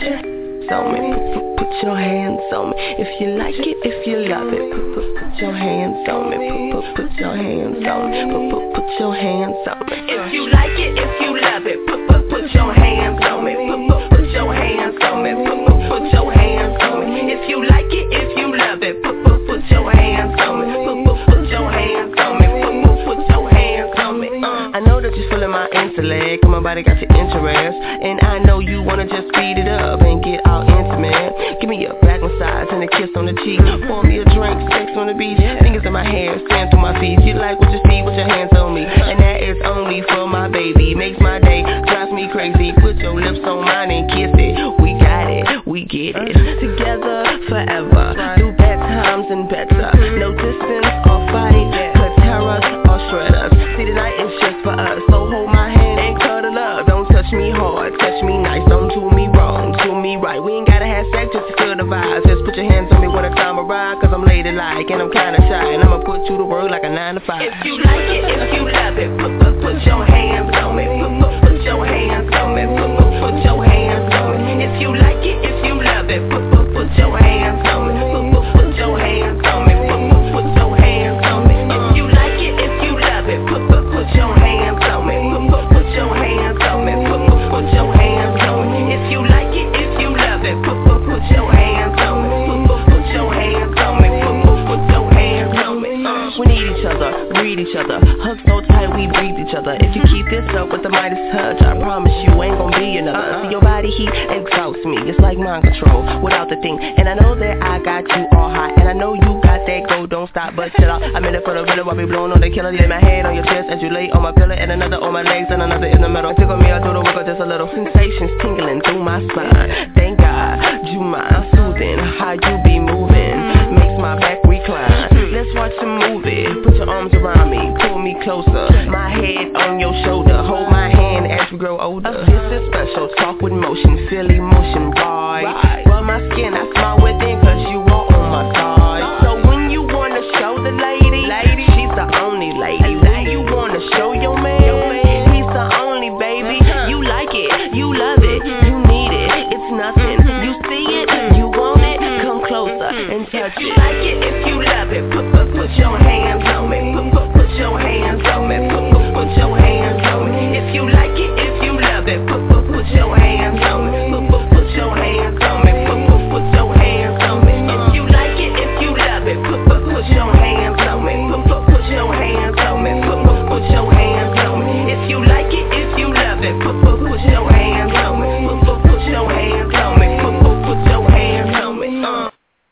so many. Put your hands on me. If you like it, if you love it, put, put, put your hands on me. Put, put, put your hands on me. Put, put, put your hands on me. If you like it, if you love it, put, put, put your hands on me. Put, put, put your hands on me. Put, put, put your hands on me. If you like it, if you love it, put, put, put your hands on me. Put, put, put your hands on me. Put, put, put your hands on me. I know that you're feeling my intellect, my body got your interest, and I know you wanna just speed it up and get all intimate. Give me a back massage and a kiss on the cheek. Pour me a drink, sex on the beach. Fingers in my hair, stand through my feet. You like what you see with your hands on me, and that is only for my baby. Makes my day, drives me crazy. Put your lips on mine and kiss it. We got it, we get it. Together forever, through bad times and better. No distance or fight, could tear us or shred us. See, tonight is just for us, so hold my hand and cuddle up. Don't touch me hard, touch me nice. Don't do me wrong, do me right. We ain't gotta have sex just to feel the vibes. Just put your hands on me when the time arrives, cause I'm ladylike and I'm kinda shy, and I'ma put you to work like a nine to five. If you like it, if you love it, put, put, put your hands on me. Put, put, put your hands on me. Put, put, put your hands on me. If you like it, if you love it, put, put, put your hands on me. Put, put, put your hands on me. Put, put, put your hands on me. If you like it, if you love it, put, put, put your hands on me. Put, put, put your hands on me. Put, put, put your hands on me. If you like it, if you love it, put, put, put your hands on me. Put, put, put your hands on me. Put, put, put your hands on me. We need each other, read each other. Hugs so tight we breathe each other. If you keep this up with the Midas touch, I promise you ain't gon' be another. See your body heat exhausts me. It's like mind control without the thing. And I know that I got you all hot, and I know you got that go, don't stop, but chill out. I'm in it for the rhythm, I'll be blowing on the killer. Lay my head on your chest as you lay on my pillow, and another on my legs, and another in the middle. Tickle me, I do the work of just a little. Sensations tingling through my spine. Thank God, you mind soothing. How you be moving makes my back recline. Let's watch a movie. Put your arms around me, pull me closer. My head on your shoulder, hold my hand as we grow older. This is special, talk with motion, feel emotion, boy. Rub my skin, I smile within, cause you are on my side. So when you wanna show the lady, lady, she's the only lady. When you wanna show your man, he's the only baby. You like it, you love it, you need it, it's nothing. You see it, you want it, come closer and touch it. If you like it, if you love it, put, put, put your hands on me. Put, put, put your hands on me. Put, put, put your hands on me. If you like it, if you love it, put, put, put your hands on me. Put, put, put your hands on me. Put, put, put your hands on me. If you like it, if you love it, put, put, put your hands on me. Put, put, put your hands on me. Put, put, put your hands on me. If you like it, if you love it, put, put, put your hands on me. Put, put, put your hands on me. Put, put, put your hands on me. Uh.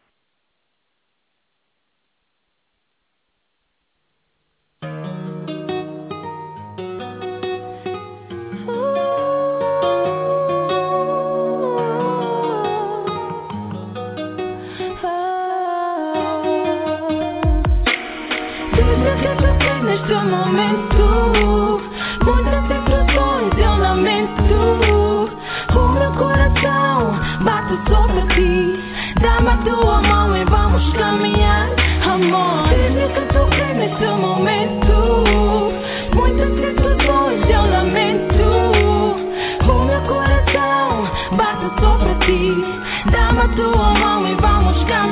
Neste momento, muitas explosões eu lamento. O meu coração bate só pra ti. Dá-me a tua mão e vamos caminhar, amor. Desde que toquei neste momento, muitas explosões eu lamento. O meu coração bate só pra ti. Dá-me a tua mão e vamos caminhar.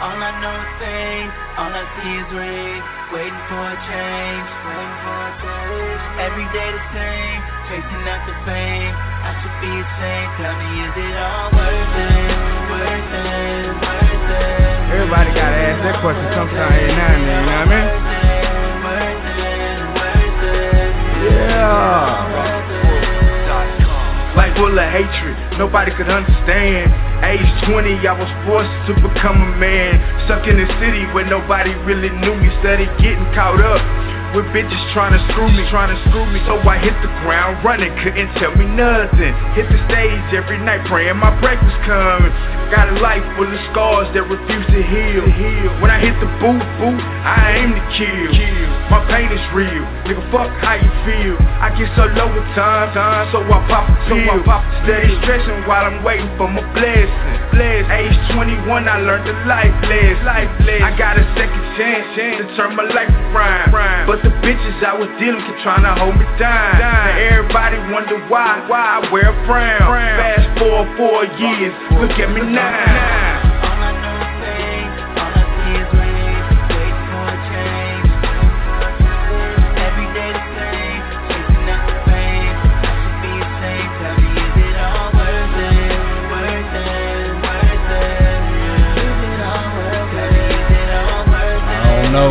All I know is pain, all I see is rain. Waiting for a change, waiting for a change. Every day the same, chasing after fame. I should be ashamed, tell me is it all worth it, worth it, worth it. Everybody gotta ask that question sometime every now and then, you know what I mean? Yeah. Life full of hatred, nobody could understand. Age twenty, I was forced to become a man. Stuck in the city where nobody really knew me. Started getting caught up with bitches trying to screw me, trying to screw me. So I hit the ground running, couldn't tell me nothing. Hit the stage every night praying my break was coming. Got a life full of scars that refuse to heal. When I hit the booth, booth, I aim to kill. My pain is real, nigga, fuck how you feel. I get so low with time, time so I pop a pill. Steady stressing while I'm waiting for my blessing. Bless. Age twenty-one, I learned the life bless. Life bless. I got a second chance, chance to turn my life around. But the bitches I was dealing with trying to hold me down. Now everybody wonder why, why I wear a frown. Fast forward four years, look at me now. No.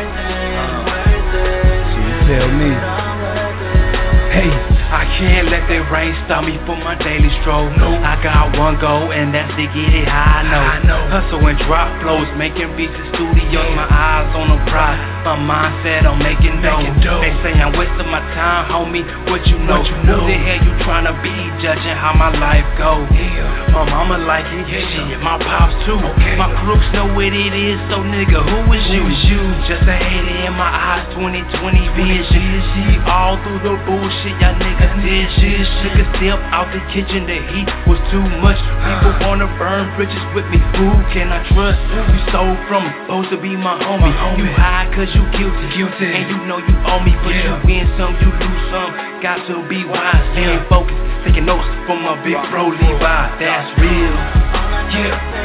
So you tell me. Hey, I can't let that rain stop me from my daily stroll. No, I got one goal and that's to get it high. I know. I know. Hustle and drop flows, making beats in studios. My eyes on the prize, my mindset on making dough. They say I'm wasting my time, homie. What you know? What you know? Who the hell you tryna be? Judging how my life go. Yeah. My mama like it, yeah. Shit, my pops too. Okay. My crooks know what it is, so nigga, who is who you? Is you? Just a hater in my eyes, twenty twenty vision. See all through the bullshit, y'all niggas did shit. Took a step out the kitchen, the heat was too much. People wanna burn bridges with me. Who can I trust? You stole from me, supposed to be my homie. My homie. You high cause you guilty, guilty, and you know you owe me. But yeah. You win some, you lose some. Got to be wise, stay focused. Taking notes from my big bro Levi. That's real. Yeah.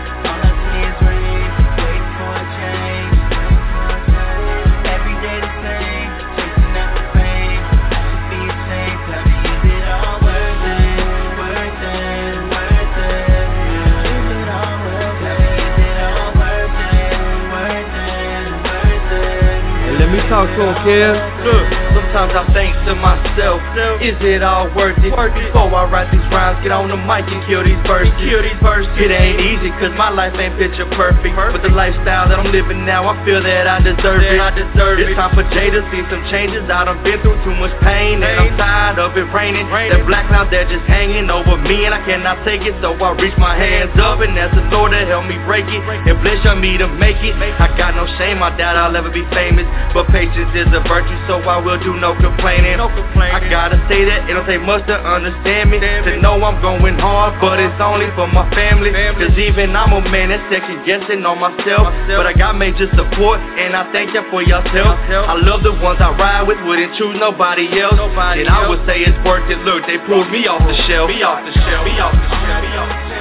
Let me talk to him, kid. Look, sometimes I think to myself, is it all worth it? Before I write these rhymes, get on the mic and kill these verses. Kill these verses. It ain't easy, cause my life ain't picture perfect. But the lifestyle that I'm living now, I feel that I deserve it. I deserve it. It's time for Jay to see some changes. I done been through too much pain, and I'm tired of it raining. That black cloud that just hanging over me, and I cannot take it. So I reach my hands up, and that's the door to help me break it. And bless me to make it. I got no shame, I doubt I'll ever be famous. But patience is a virtue, so I will do no complaining. No complaining. I gotta say that it don't take much to understand me. To know I'm going hard, but it's only for my family. Cause even I'm a man that's second guessing on myself. But I got major support, and I thank you for yourself. I love the ones I ride with, wouldn't choose nobody else. And I would say it's worth it. Look, they pulled me off the shelf. Me off the shelf. Me off the shelf. Me off the shelf.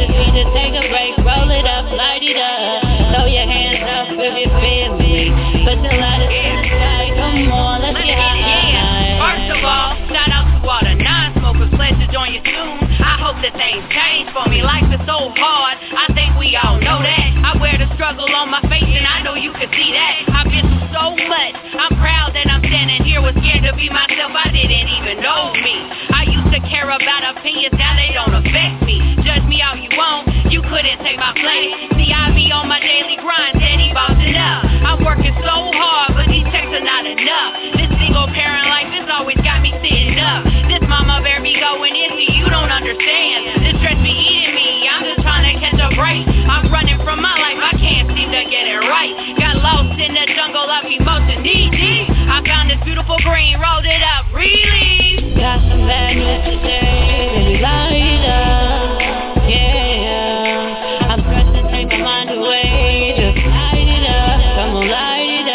Put Put your lighters in the sky, come on, let's get high. Yeah, first of all, shout out to all the non-smokers, pledge to join you soon. I hope that things change for me, life is so hard, I think we all know that. I wear the struggle on my face and I know you can see that. I've been through so much, I'm proud that I'm standing here. Was scared to be myself, I didn't even know me. I used to care about opinions, now they don't affect me. Judge me all you want, you couldn't take my place. See, I be on my daily grind, steady bossing up. I'm working so hard, but these checks are not enough. This single parent life has always got me sitting up. This mama bear be going into you don't understand. This stress be eating me, I'm just trying to catch a break. I'm running from my life, I can't seem to get it right. Got lost in the jungle of emotion, knee deep. I found this beautiful green, rolled it up, really. Got some bad news today, baby, light it up, yeah. I'm stressed to take my mind away, just light it up, come on, light it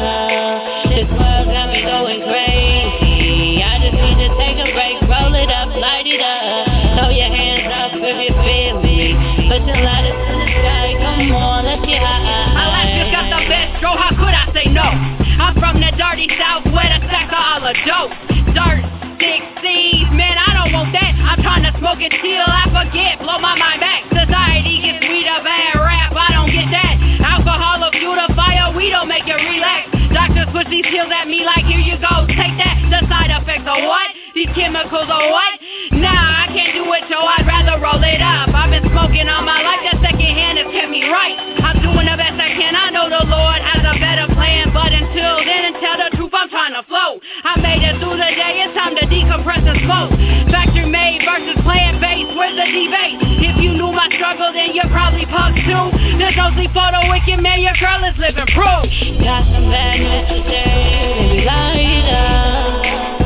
up. This world got me going crazy, I just need to take a break, roll it up, light it up. Throw your hands up if you feel me, put your lighters in the sky, come on, let's get high. My life just got the best show, how could I say no? I'm from the dirty south where the stacks are all a dope. Dirt, six seeds, man, I don't want that. I'm trying to smoke it till I forget, blow my mind back. Society gets sweeter, bad rap, I don't get that. Alcohol will fuel the fire, we don't make it relax. Doctors push these pills at me like, here you go, take that. The side effects are what? These chemicals are what? Nah, I can't do it, yo, I'd rather roll it up. I've been smoking all my life, that second hand has kept me right. I'm doing the best I can, I know the Lord has a better plan. But until then, and tell the truth, I'm trying to flow. I made it through the day, it's time to decompress and smoke. Factory made versus plant-based, where's the debate? If you knew my struggle, then you're probably pumped too. There's no sleep for the wicked, man, your girl is living proof. Got some bad news today, baby, light it up,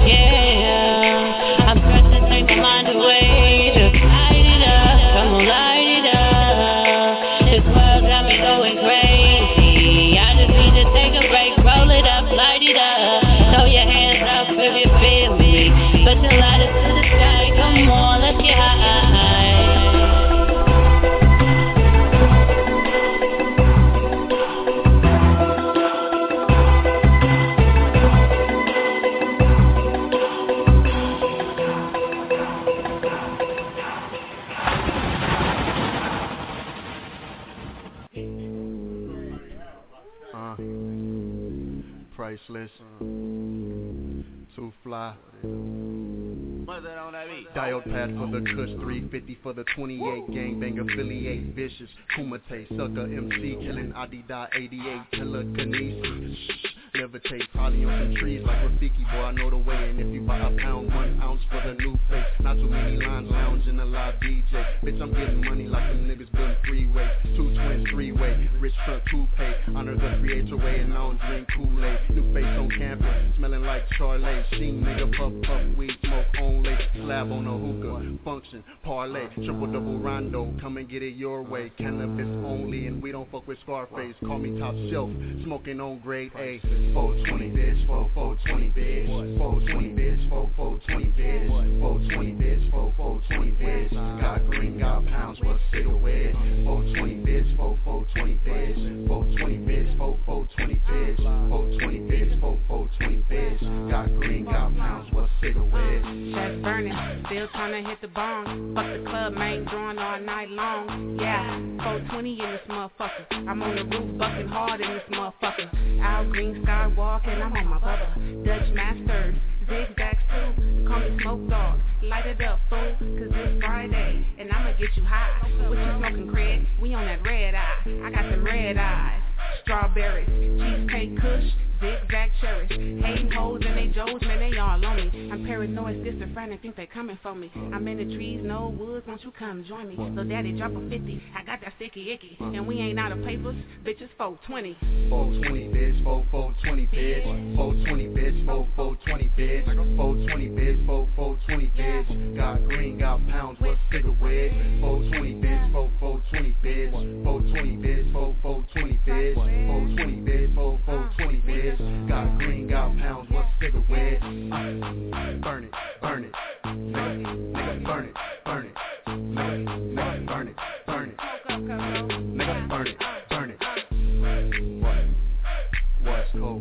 yeah. I'm stressed to take my mind away, just light it up, come on, light it up. This world got me going crazy, I just need to take a break, roll it up, light it up. Throw your hands up if you feel me, put your lighters to the sky, come on, let's get high. Priceless, too fly. Diode pad for the Kush, three fifty for the twenty-eight. Gangbang affiliate, vicious. Kumite, sucker, M C, killing Adida, eighty-eight. Telekinesis, levitate, probably on some trees like Rafiki. Boy, I know the way. And if you buy a pound, one ounce for the new face. Not too many lines, lounge in a live D J. Bitch, I'm getting money like them niggas building freeway. Two twins, three-way, rich truck coupe. Honor the creator way, and I don't drink Kool-Aid. New face on campus, smelling like Charlie. Sheen nigga, puff, puff, weed, smoke only. Slab on a hookah, function, parlay, triple double rondo. Come and get it your way. Cannabis only, and we don't fuck with Scarface. Call me top shelf, smoking on grade A. four twenty bitch, four four twenty bitch, four twenty bitch, four four twenty bitch, four twenty bitch, four four twenty bitch. Got green, got pounds, what cigarette? four twenty bitch, four four twenty bitch, four twenty bitch, four four twenty bitch, four twenty bitch, four four twenty bitch. Got green, got pounds, what cigarette? Chest burning, still trying to hit the bong. Fuck the club, man, drawing all night long. Yeah, four twenty in this motherfucker. I'm on the roof, bucking hard in this motherfucker. Al Green, Skywalk, and I'm on my bubba. Dutch Masters, zigzags too. Call me Smoke Dog, light it up, fool. Cause it's Friday, and I'ma get you high. What you smoking, Craig? We on that red eye. I got them red eyes. Strawberries, cheesecake kush, zigzag cherish. Hating hoes and they Joes, man, they all on me. I'm paranoid, schizophrenic, think they coming for me. I'm in the trees, no woods, won't you come join me? So daddy, drop a fifty, I got that sticky icky. And we ain't out of papers, bitches, four twenty. four twenty bitch, four four twenty bitch, four twenty bitch, four four twenty bitch, four twenty bitch, four four twenty bitch. Got green, got pounds, what cigarette? four twenty bitch, four four twenty bitch, four twenty bitch, four four twenty bitch, four twenty bitch, four four twenty bitch. Got green, got pounds, what cigarette? Burn it, burn it, nigga, nigga, burn it, burn it, nigga, nigga, burn it, burn it, nigga, burn it, burn it. What? What's cold?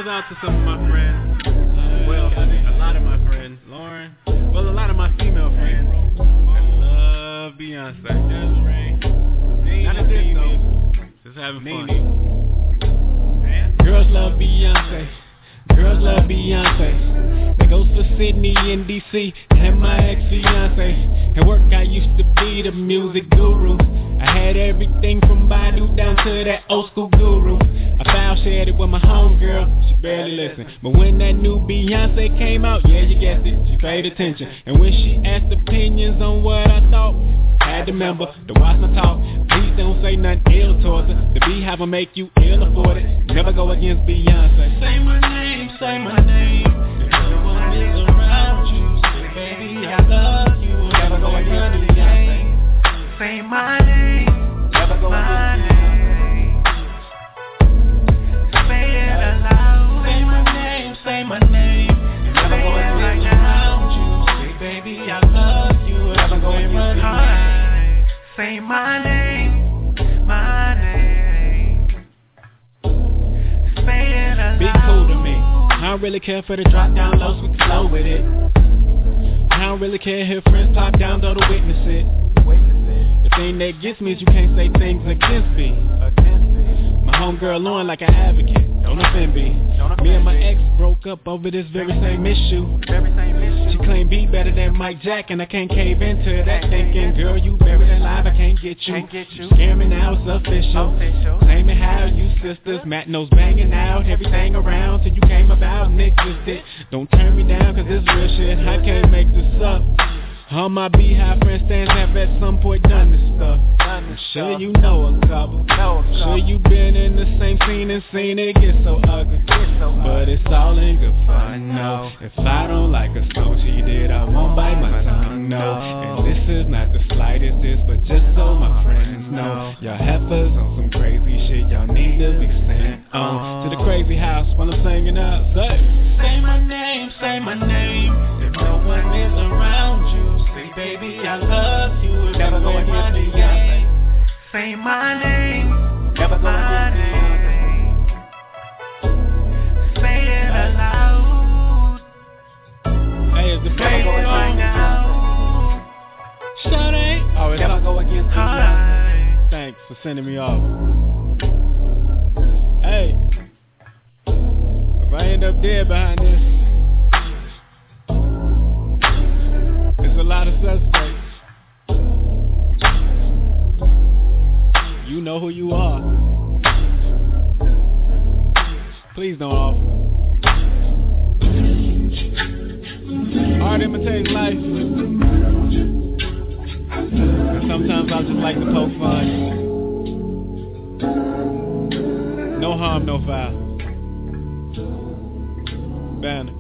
goes out to some of my friends. Uh, well, a lot of my friends. Lauren. Well, a lot of my female friends. I love Beyonce. That's right. Not a diss though. Just having fun. Girls love Beyonce. Girls love Beyonce. That goes for Sydney and D C and my ex-fiance. At work I used to be the music guru. I had everything from Badu down to that old school guru. I foul shared it with my homegirl, she barely listened. But when that new Beyonce came out, yeah, you guessed it, she paid attention. And when she asked opinions on what I thought, had to remember to watch my talk. Please don't say nothing ill towards her. The beehive will make you ill afford it. Never go against Beyonce. Say my name, say my name. If no one is around you, say baby I love you. Never go against Beyonce. Say my name, never go my name. Say it aloud. Say my name, say my name. Never go around you. Say baby I love you. Never go against Beyonce. Say my name, my name. Say it aloud. Be cool to me. I don't really care for the drop down lows, we can flow with it. I don't really care if friends talk down, though to witness it. The thing that gets me is you can't say things against me. My homegirl Lauren like an advocate, don't offend me. Me and my ex broke up over this very same issue. She claimed be better than Mike Jack, and I can't cave into that thinking, girl, you buried alive, I can't get you. Scare me now, it's official. Claim me how you sisters, Matt knows banging out everything around till you came about and existed. Don't turn me down, cause it's real shit, I can't make this up. All my beehive friends stands have at some point done this stuff. I'm sure you know a couple. Sure you been in the same scene and seen it get so ugly. But it's all in good fun, no. If I don't like a song she did, I won't bite my tongue, no. And this is not the slightest diss, but just so my friends know. Y'all heifers on some crazy shit, y'all need to be sent on to the crazy house while I'm singing out. Say, say my name, say my name. If no one is around you, say baby I love you. Never go against Beyonce. Say my name, never go against Beyonce. Say it aloud. Hey, is the say it right now. Shut it. Oh, never go against Beyonce. Thanks for sending me off. Hey, if I end up dead behind this, there's a lot of suspects. You know who you are. Please don't offer. Art imitates life. And sometimes I just like to poke fun. No harm, no foul. Banner.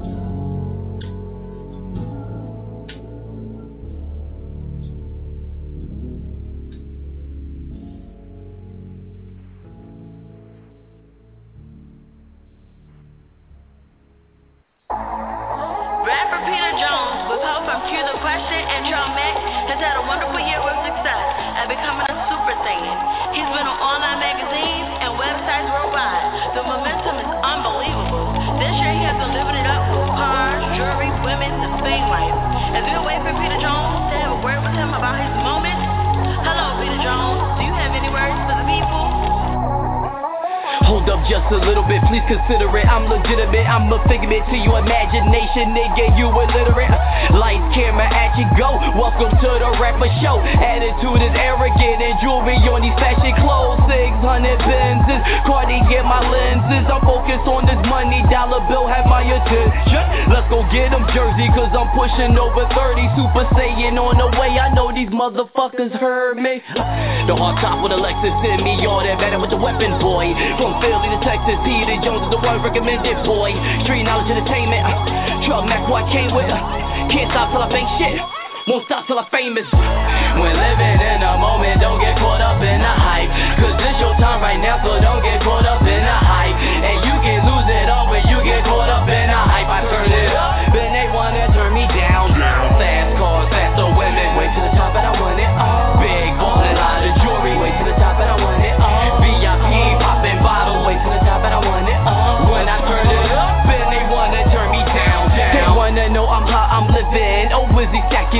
Just a little bit, please consider it. I'm legitimate, I'm a figment to your imagination, nigga, you illiterate. Lights, camera, action, go. Welcome to the rapper show. Attitude is arrogant and jewelry on these fashion clothes. six hundred Benzes, Cartier my lenses. I'm focused on this money, dollar bill have my attention. Let's go get them jersey, cause I'm pushing over thirty. Super Saiyan on the way, I know these motherfuckers heard me. The hard top with a Lexus, send me all that better with the weapon, boy. From Philly to Texas, Peter Jones is the one recommended, boy. Street knowledge entertainment, uh, Truck Mac who I came with, uh, can't stop till I think shit, won't stop till I'm famous. When living in a moment, don't get caught up in the hype, cause this your time right now, so don't get caught up in the hype. And you can lose it all when you get caught up in the hype. I turn it up, then they wanna turn me down. Fast cars, faster women, way to the top and I want it all. Big balls and a lot of jewelry, way to the top and I want it all. V I P, popping bottles, way to the top and I want it all. When I turn it up,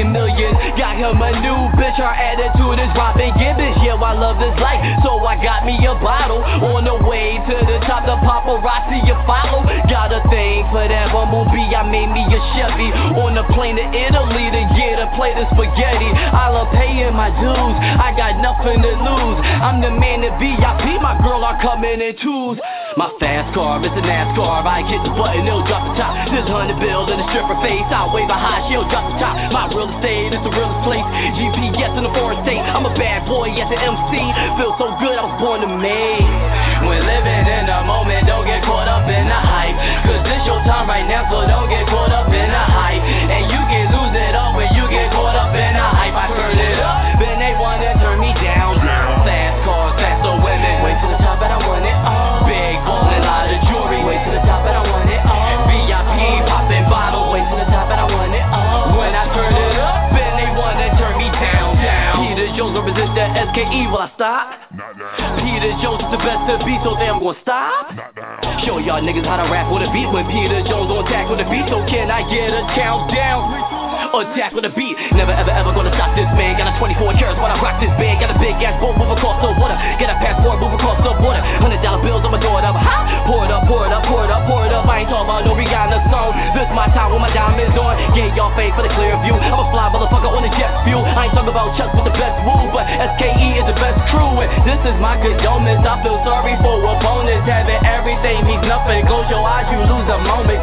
making millions. Got him a new bitch, her attitude is Robin Gibbons. Yeah, I love this life, so I got me a bottle. On the way to the top, the paparazzi you follow. Got a thing for that bumblebee, I made me a Chevy. On the plane to Italy to get a plate of spaghetti. I love paying my dues, I got nothing to lose. I'm the man at V I P, my girl are coming in twos. My fast car, it's a NASCAR. I hit the button, it'll drop the top. This hundred bills in a stripper face. I'll wave a high, she'll drop the top. My real estate is the realest place. G P S in the forest state. I'm a bad boy at the M C. Feel so good, I was born to make. When living in the moment, don't get caught up in the hype. Cause this your time right now, so don't get caught up in the hype. And you can lose it all when you get caught up in the hype. I turn it up, then they wanna turn me down. Fast cars, faster women. Way to the top, and I want it all. Big ballin', lot of jewelry. Way to the top, and I want it all. V I P, poppin' bottles. Way to the top, and I want it all. When I turn it up, then they wanna turn me down, down. Peter Jones represent the S K E, will I stop? Peter Jones is the best to beat, so then I'm gonna stop. Show y'all niggas how to rap with a beat. When Peter Jones on attack with a beat, so can I get a countdown? Attack with a beat, never ever ever gonna stop this man. Got a twenty-four carats when I rock this band. Got a big ass boat move across the water. Get a passport, move across the border. Hundred dollar bills, I'ma throw it up. Ha! Pour it up, pour it up, pour it up, pour it up. I ain't talking about no Rihanna song. This my time with my diamonds on. Get y'all face for the clear view. I'm a fly motherfucker on the jet fuel. I ain't talking about Chuck with the best move, but S K E is the best crew. And this is my condolences. I feel sorry for opponents. Having everything means nothing. Close your eyes, you lose a moment.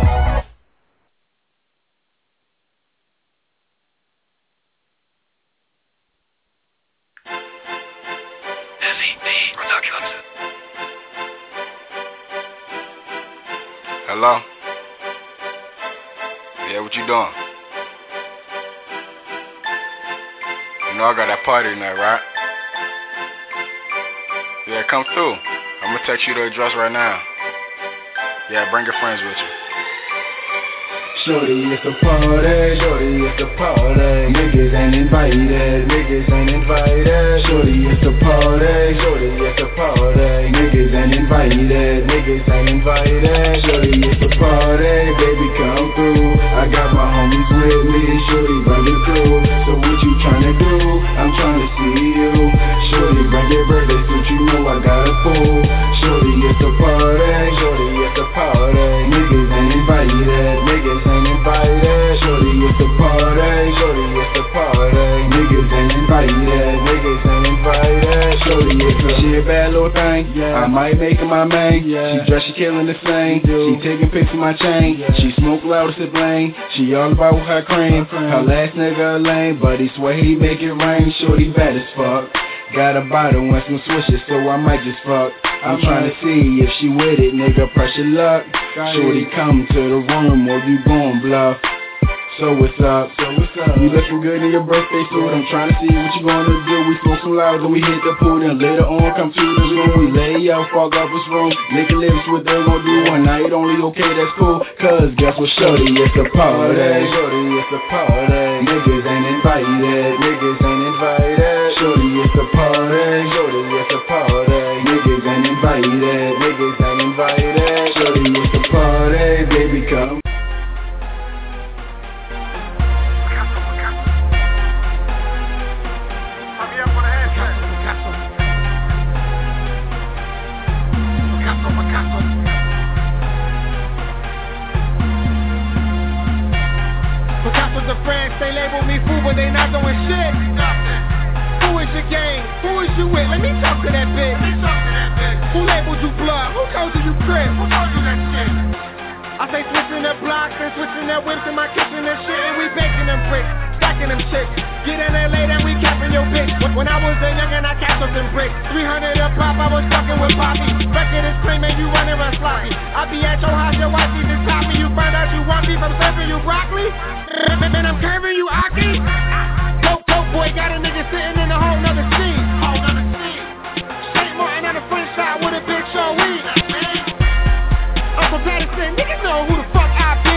Hello? Yeah, what you doing? You know I got that party tonight, right? Yeah, come through. I'm gonna text you the address right now. Yeah, bring your friends with you. Shorty, it's a party, shorty, it's a party. Niggas ain't invited, niggas ain't invited. Shorty, it's a party, shorty, it's a party. Niggas ain't invited, niggas ain't invited. Shorty, it's a party, baby, come through. I got my homies with me, shorty, bring the crew. So what you tryna do? I'm tryna see you. Shorty, bring your birthday suit, you know I got a fool. Shorty, it's a party, shorty, it's a party. Niggas ain't invited, niggas ain't invited. Shorty, it's a party, shorty, it's a party. Niggas ain't invited, niggas ain't invited. Shorty, it's a, she a bad little thing, yeah. I might make her my main, yeah. She dress, she killing the same. She taking pics of my chain, yeah. She smoke loud as a blame. She all about her cream. Her last nigga lame, but he swear he make it rain. Shorty bad as fuck. Got a bottle and some swishes, so I might just fuck. I'm trying to see if she with it, nigga, pressure luck. Shorty come to the room or you gon' bluff. So what's up? So what's up? You looking good in your birthday suit. I'm trying to see what you gonna do. We smoke some loud, then we hit the pool. Then later on, come to the room. We lay out, fog up his room. Lick lips, what they gon' do one night only. Okay, that's cool. Cause guess what, shorty, it's a party. Shorty, it's a party. Niggas ain't invited. Niggas ain't invited. Shorty, it's a party. Shorty, it's a party. Niggas ain't invited. Niggas ain't invited. Shorty, it's a party. Baby, come. Picasso's a friend, they label me fool, but they not doing shit. Who is your gang? Who is you with? Let me talk to that bitch. Who labeled you blood? Who told you you crib? Who told you that shit? I say switching the blocks and switching that whips in my kitchen and shit, and we baking them bricks, stacking them chicks. Get in L A, then we capping your bitch. When I was a youngin', I capped up them bricks. three hundred a pop, I was fucking with Poppy. Record is claiming you running around sloppy. I be at your house, your wife need to top me. You find out you want me from serving you broccoli. And I'm curving you Aki. Dope, dope boy got a nigga sitting in a whole nother scene. Whole nother scene. Saint Martin on the front side with a big show weed. Uncle Patterson, niggas know who the fuck I be.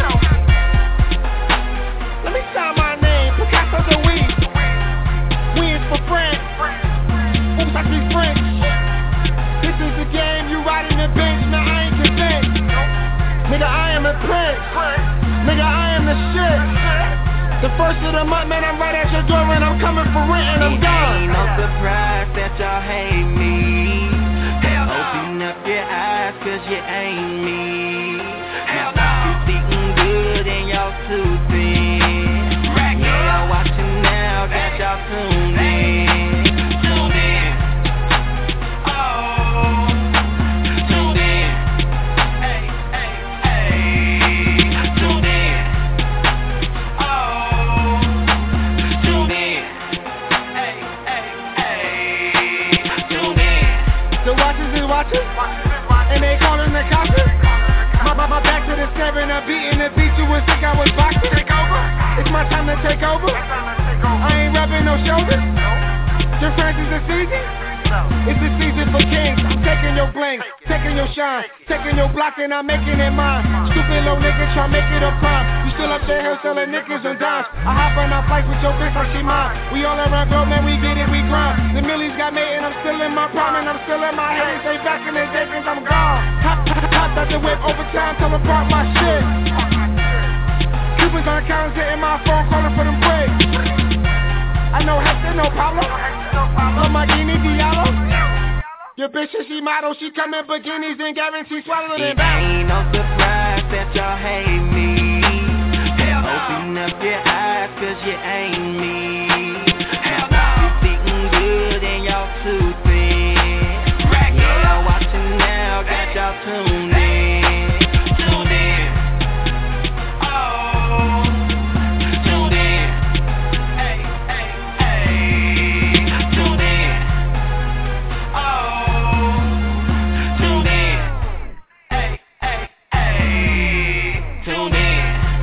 Let me sign my name, Picasso the weed. We is for friends. Oops, I speak French. This is the game, you riding the bench, now I ain't convinced. Nigga, I am a prince. Nigga, I am the shit. The first of the month, man, I'm right at your door and I'm coming for rent and I'm it gone. Ain't no surprise that y'all hate me. Hell no. Open up your eyes, cause you ain't me. Hell no. You eating good and y'all too thin. Rack yeah, y'all watching now that y'all tuned in. Tuned in. Oh. Tuned in. Hey, hey, hey. Tuned in. Oh. Tuned in. Hey, hey, hey. Tuned in. The watchers is watching, and they calling the cops. My, my, my back to the seven, I beating the beat, you was think I was boxing. Take over. It's my time to take over. I ain't rubbing no shoulders. Your friends is the season. It's the season for kings. I'm taking your bling, taking your shine, taking your block and I'm making it mine. Stupid little nigga try make it a prime. You still up there selling nickels and dimes. I hop on our flights with your bitch like she mine. We all around globe, man, we get it, we grind. The millies got made and I'm still in my prime and I'm still in my head. Stay back in the day cause I'm gone. Hop, hop, hop out the whip overtime, tell them park my shit. Cupid's on counters hitting my phone, calling for them breaks. I know Hector, no problem. Lamborghini Diallo. Your bitch is she model, she come in bikinis and guarantee swallowing it back. Ain't no surprise that y'all hate me. Hell no. Open up your eyes cause you ain't me. Hell no. You eating good and y'all too thin. Rack yeah, y'all watching now, got y'all tuned in. Tuned in. Oh. Tuned in. Hey, hey, hey. Tuned in. Oh. Tuned in. Hey, hey, hey. Tuned in.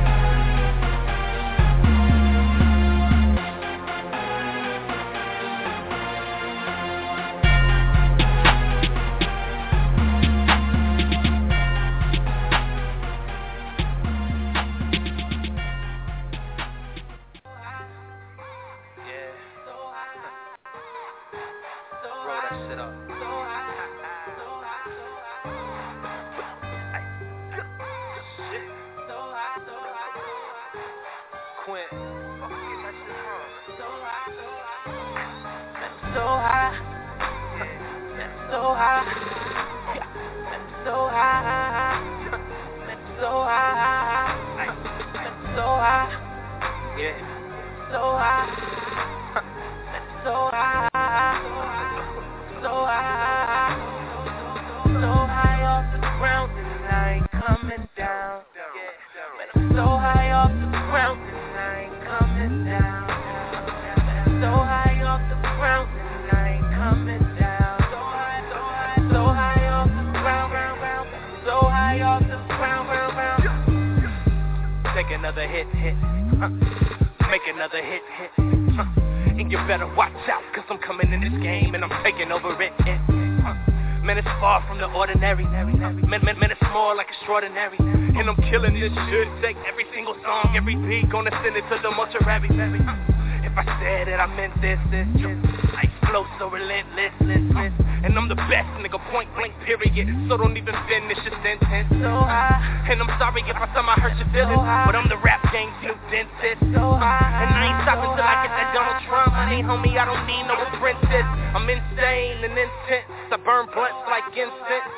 Gonna send it to the mortuary. If I said it, I meant this, this, this. I flow so relentless, less, and I'm the best, nigga, point blank, period. So don't even finish your sentence. So high, and I'm sorry if I somehow hurt your feelings, but I'm the rap game's new dentist. So high, and I ain't stopping till I get that Donald Trump money, homie. I don't need no apprentice. I'm insane and intense. I burn blunts like incense.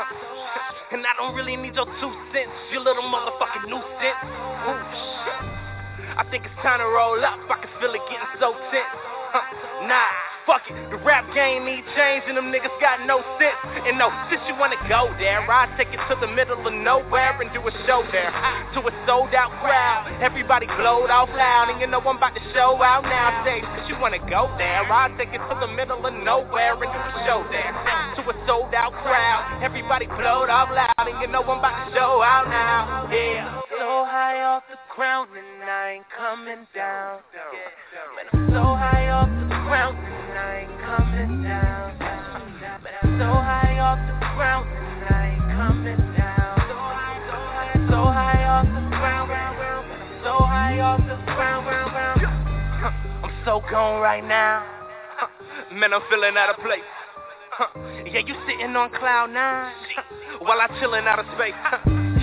And I don't really need your two cents, you little motherfucking nuisance. Ooh, shit. I think it's time to roll up, I can feel it getting so tense. Huh, nah, fuck it, the rap game need change and them niggas got no sense. And no, since you wanna go there, I'll take it to the middle of nowhere and do a show there. To a sold out crowd, everybody blowed off loud, and you know I'm about to show out now. Say, since you wanna go there, I'll take it to the middle of nowhere and do a show there. To a sold out crowd, everybody blowed off loud, and you know I'm about to show out now. Yeah. So high off the ground and I ain't coming down. Man, I'm so high off the ground and I ain't coming down. Man, I'm so high off the ground and I ain't coming down. So high, so high, so high off the ground, man, I'm so high off the ground, ground, ground. I'm so gone right now. Man, I'm feeling out of place. Yeah, you sitting on cloud nine while I chillin' out of space.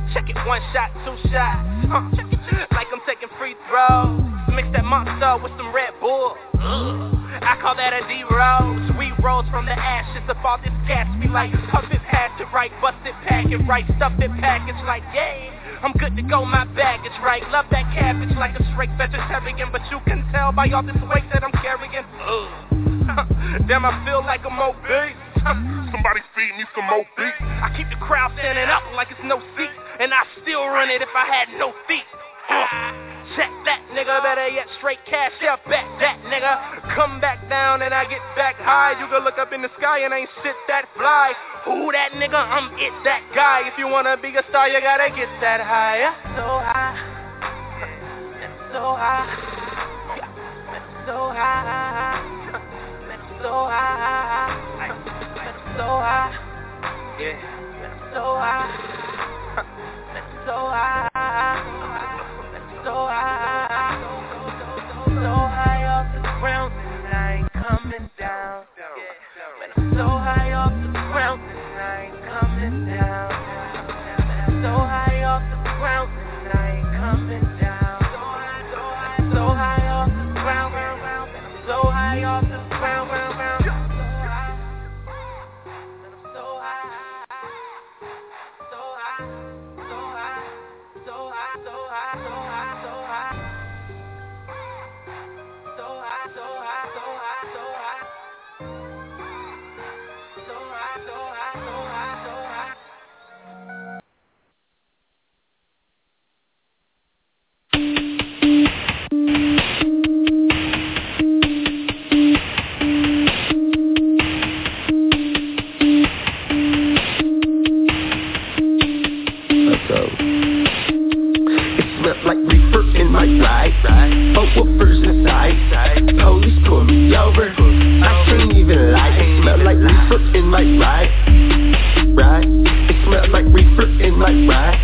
Check it, one shot, two shots. Uh, like I'm taking free throws. Mix that Monster with some Red Bull. I call that a D-Rose. We rose from the ashes of all this gas. We like puff it, pass it right, bust it, pack it right, stuff it, package like yeah. I'm good to go, my baggage right. Love that cabbage like a straight vegetarian, but you can tell by all this weight that I'm carrying. Ugh. Damn, I feel like I'm obese. Somebody feed me some more beats. I keep the crowd standing up like it's no seat, and I still run it if I had no feet. Uh. Check that nigga, better yet straight cash up back that nigga. Come back down and I get back high. You can look up in the sky and ain't shit that fly. Who that nigga? I'm it, that guy. If you wanna be a star, you gotta get that high. It's so high. It's so high. It's so high. It's so high. It's so high. Yeah. It's so high. It's so high. So high, so high off the ground and I ain't coming down. Man, I'm so high off the ground and I ain't coming down. Man, I'm so high off the ground and I ain't coming down. So high, so high, so high off the ground, man, I'm so high off the ground, ground, ground. So high, so high, so high, so high, so high, so high. Like reefer in my ride, ride. Both woofers inside. Police pull me over. I can't even lie. It smell like reefer in my ride, ride. It smell like reefer in my ride,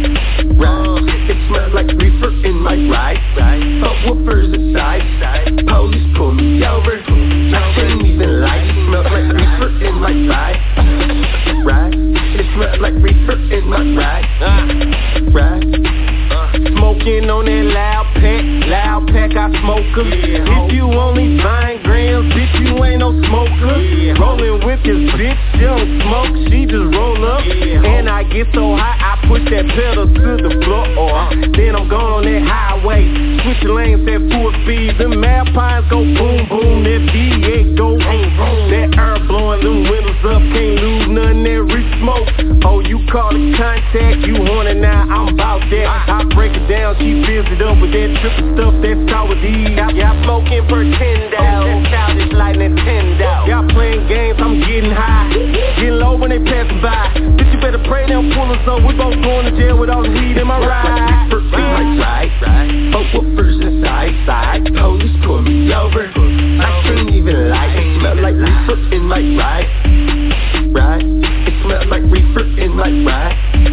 ride. It smell like reefer in my ride, ride. Both woofers inside. Police pull me over. I can't even lie. It smell like reefer in my ride, ride. It smell like reefer in my ride, ride. Smoking on that loud pack, loud pack I smoke 'em. Yeah, if you only buying grams, bitch, you ain't no smoker. Yeah, rolling with this bitch, she don't smoke, she just roll up. Yeah, and I get so high, I push that pedal to the floor. Or then I'm gone on that highway, switch lanes at full speed. Them Alpines go boom boom, that V eight go boom boom. That air blowing them windows up, can't lose nothing that reach smoke. Oh, you call it contact, you horny now, I'm about that. I break it down, she fills it up with that triple stuff, that's sour D. Y'all smoking pretend out, that childish like Nintendo. Y'all playing games, I'm getting high, getting low when they pass by. Bitch, you better pray they don't pull us up. We both going to jail with all the weed in my ride. Like right, right, right. Both woofers inside, side. Police pull me over. I can't even lie. It smell like reefer in my ride, ride. It smell like reefer in my ride,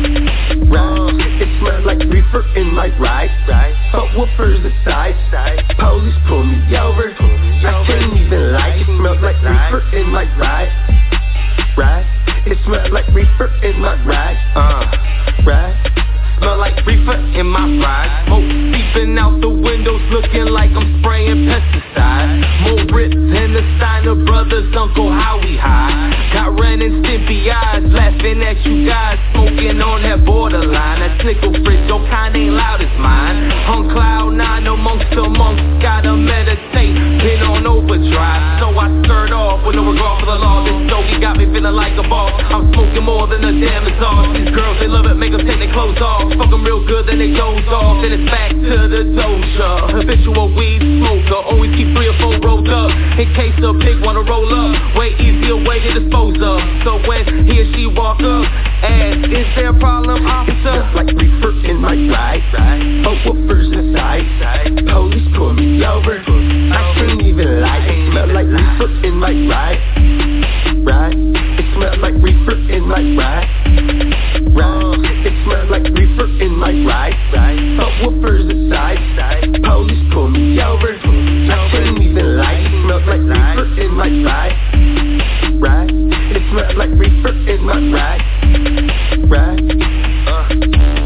ride. It smell like reefer in my ride, right. But woofers aside, side. Police pull me over. I can't even lie. It smells like reefer in my ride, ride. It smells like reefer in my ride, uh, ride. Smell like reefer in my ride. Smoke seeping out the windows, looking like I'm spraying pesticide. More rips and the Steiner brothers, Uncle Howie high. Got Ren and Stimpy eyes, laughing at you guys, smoking on that borderline. That snickle fridge, your kind ain't loud as mine. On cloud nine, amongst the monks, gotta meditate, been on overdrive. So I skirt off with no regard for the law. This stogie got me feeling like a boss. I'm smoking more than a damn exhaust. These girls, they love it, make them take their clothes off. Fuck them real good, then they doze off. Then it's back to the doja. Habitual weed smoker, always keep three or four rolled up, in case the pig wanna roll up. Way easier way to dispose of. So when he or she walk up, ask, is there a problem, officer? Like reefer in my ride, right. Both woofers inside, side. Police pull me over. I can't even lie. It smell like reefer in my ride, right. It smell like reefer in my ride, right. It smell like reefer in my ride, right. But woofers aside, side. Police pull me over. I can't even lie. It smell like reefer in my ride, right. It smell like reefer in my ride, right. Uh.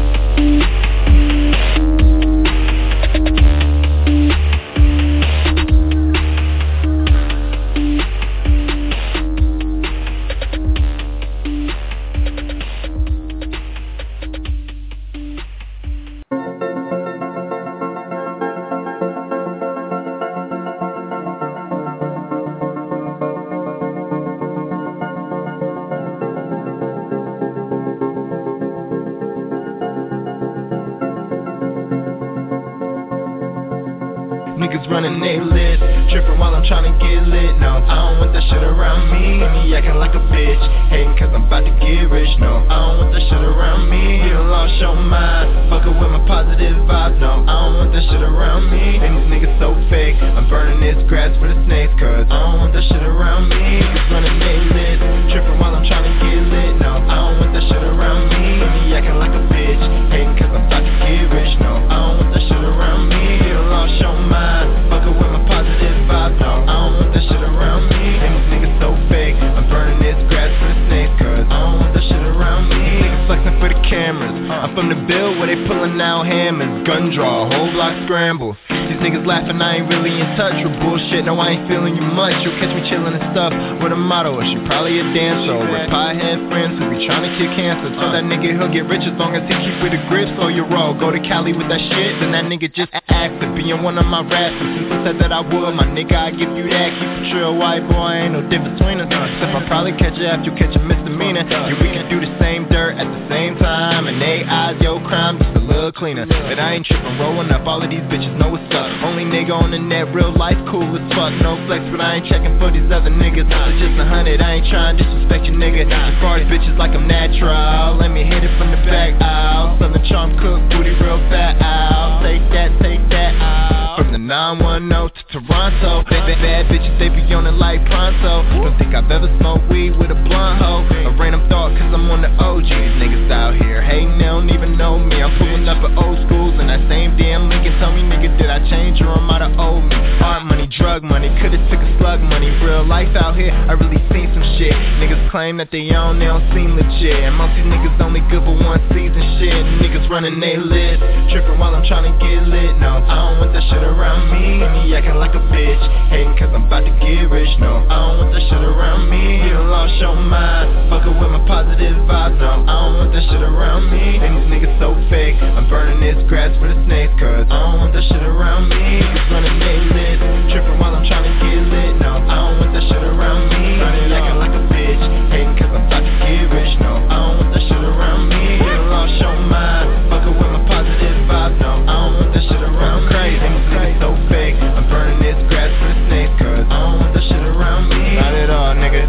niggas running they list. Tripping while I'm trying to get lit. No, I don't want that shit around me. Me acting like a bitch, hating cause I'm about to get rich. No, I don't want that shit around me. You done lost your mind, fucking with my positive vibe. No, I don't want that shit around me. And these niggas so fake, I'm burning this grass for the snakes. Cause I don't want that shit around me. Niggas running they list, tripping while I'm trying to get lit. No, I don't want that shit around me. Me acting like a bitch, hating cause I'm about to get rich. No, I don't want that shit around me. You done lost your mind, fucking with my positive vibe. No, I don't want that shit around me. And these niggas so fake, I'm burning this grass for the snakes. Cause I don't want that shit around me. Niggas flexing for the cameras, I'm from the bill where they pulling out hammers. Gun draw, whole block scramble. These niggas laughing, I ain't really in touch with bullshit. No, I ain't feeling you much. You'll catch me chillin' and stuff with a motto. She probably a dancer with pie-head friends who be trying to kick cancer. Tell that nigga he'll get rich as long as he keep with the grip. So you roll, go to Cali with that shit. Then that nigga just asked to be in one of my raps. And since I said that I would, my nigga, I give you that. Keep it real, white boy, ain't no difference between us. Except I probably catch you after you catch a misdemeanor. Yeah, we can do the same dirt at the same time. And they eyes, yo, crime just a little cleaner. But I ain't trippin', rolling up, all of these bitches know what's up. Only nigga on the net, real life cool as fuck. No flex, but I ain't checking for these other niggas. It's just a hundred, I ain't trying to disrespect you, nigga. As far as bitches like I'm natural, let me hit it from the back out. Southern charm cook, booty real fat out. Take that, take that out. From the nine one zero to Toronto, they bad, bad bitches, they be on it like pronto. Don't think I've ever smoked weed with a blunt hoe. A random thought, cause I'm on the O Gs. Niggas out here hating, they don't even know me. I'm pulling up at old schools and that same damn Lincoln. Tell me, nigga, did I change or am I the old me? Art money, drug money, could've took a slug money. Real life out here, I really seen some shit. Niggas claim that they own, they don't seem legit. And most these niggas only good for one season shit. Niggas running they list, tripping while I'm trying to get lit. No, I don't want that shit around me. Me acting like a bitch, hating cause I'm about to get rich. No, I don't want that shit around me. You done lost your mind, fucking with my positive vibe. No, I don't want that shit around me. And these niggas so fake, I'm burning this grass for the snakes. Cause I don't want that shit around me. Niggas running they list, tripping while I'm trying to get lit. No, I don't want that shit around me. Running acting like a bitch, hating cause I'm about to get rich. No, I don't want that shit around me. You done lost your mind, fucking with my positive vibe. No, I don't want that shit around me. Crazy, these niggas so fake, I'm burning this grass for the snakes. Cause I don't want that shit around me. Not at all, nigga.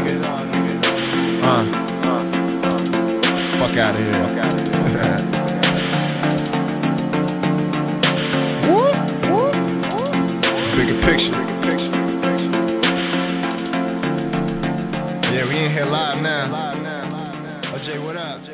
Uh, fuck out of here. Fuck out of here. Bigger picture. Yeah, we in here live now. O J, what up?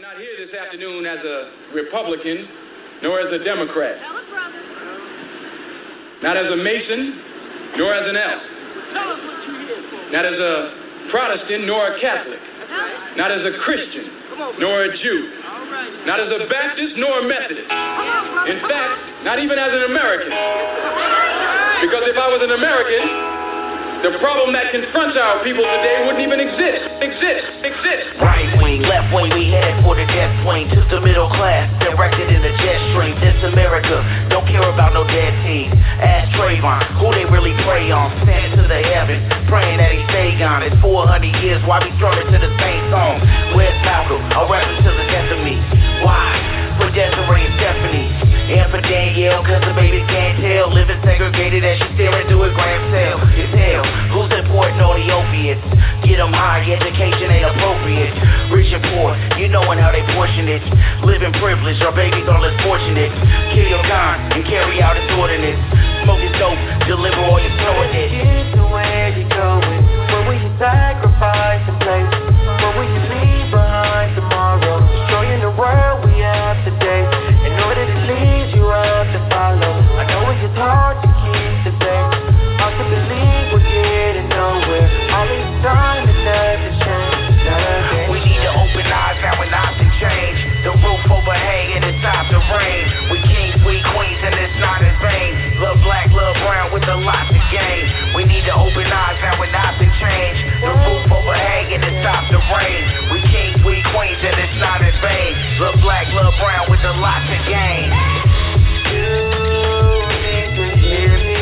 not here this afternoon as a Republican, nor as a Democrat. Not as a Mason, nor as an elf. Not as a Protestant, nor a Catholic. Not as a Christian, nor a Jew. Not as a Baptist, nor a Methodist. In fact, not even as an American. Because if I was an American, the problem that confronts our people today wouldn't even exist, exist, exist. Right wing, left wing, we headed for the death swing. Took the middle class, directed in the jet stream. This America, don't care about no dead teams. Ask Trayvon, who they really pray on. Standing to the heavens, praying that he stay gone. It's four hundred years, why we struggling to the same song? Where's Malcolm? I'll rap to the death of me. Why? For Desiree and Stephanie. And for Danielle, cause the baby can't tell. Living segregated as she staring through a gram cell. It's hell, who's important all the opiates? Get them high, education ain't appropriate. Rich and poor, you knowin' how they portion it. Living privilege, our babies are less fortunate. Kill your kind and carry out its ordinance. Smoke this dope, deliver all your stolen it. Get to where you going, where will you sacrifice the place? Where will you leave behind tomorrow? Destroying the world we have today. In order to lead you have to follow. I know it gets hard to keep the faith. Hard to believe we're getting nowhere. All this time and nothing changed. We need to open eyes now and option change. The roof overhang and it stops the rain. We kings, we queens and it's not in vain. Love black, love brown with a lot to gain. We need to open eyes now and option change. The roof overhang and it stops the rain. We kings, we queens and it's not in vain. Love black, love brown with a lot to gain. You need to hear me.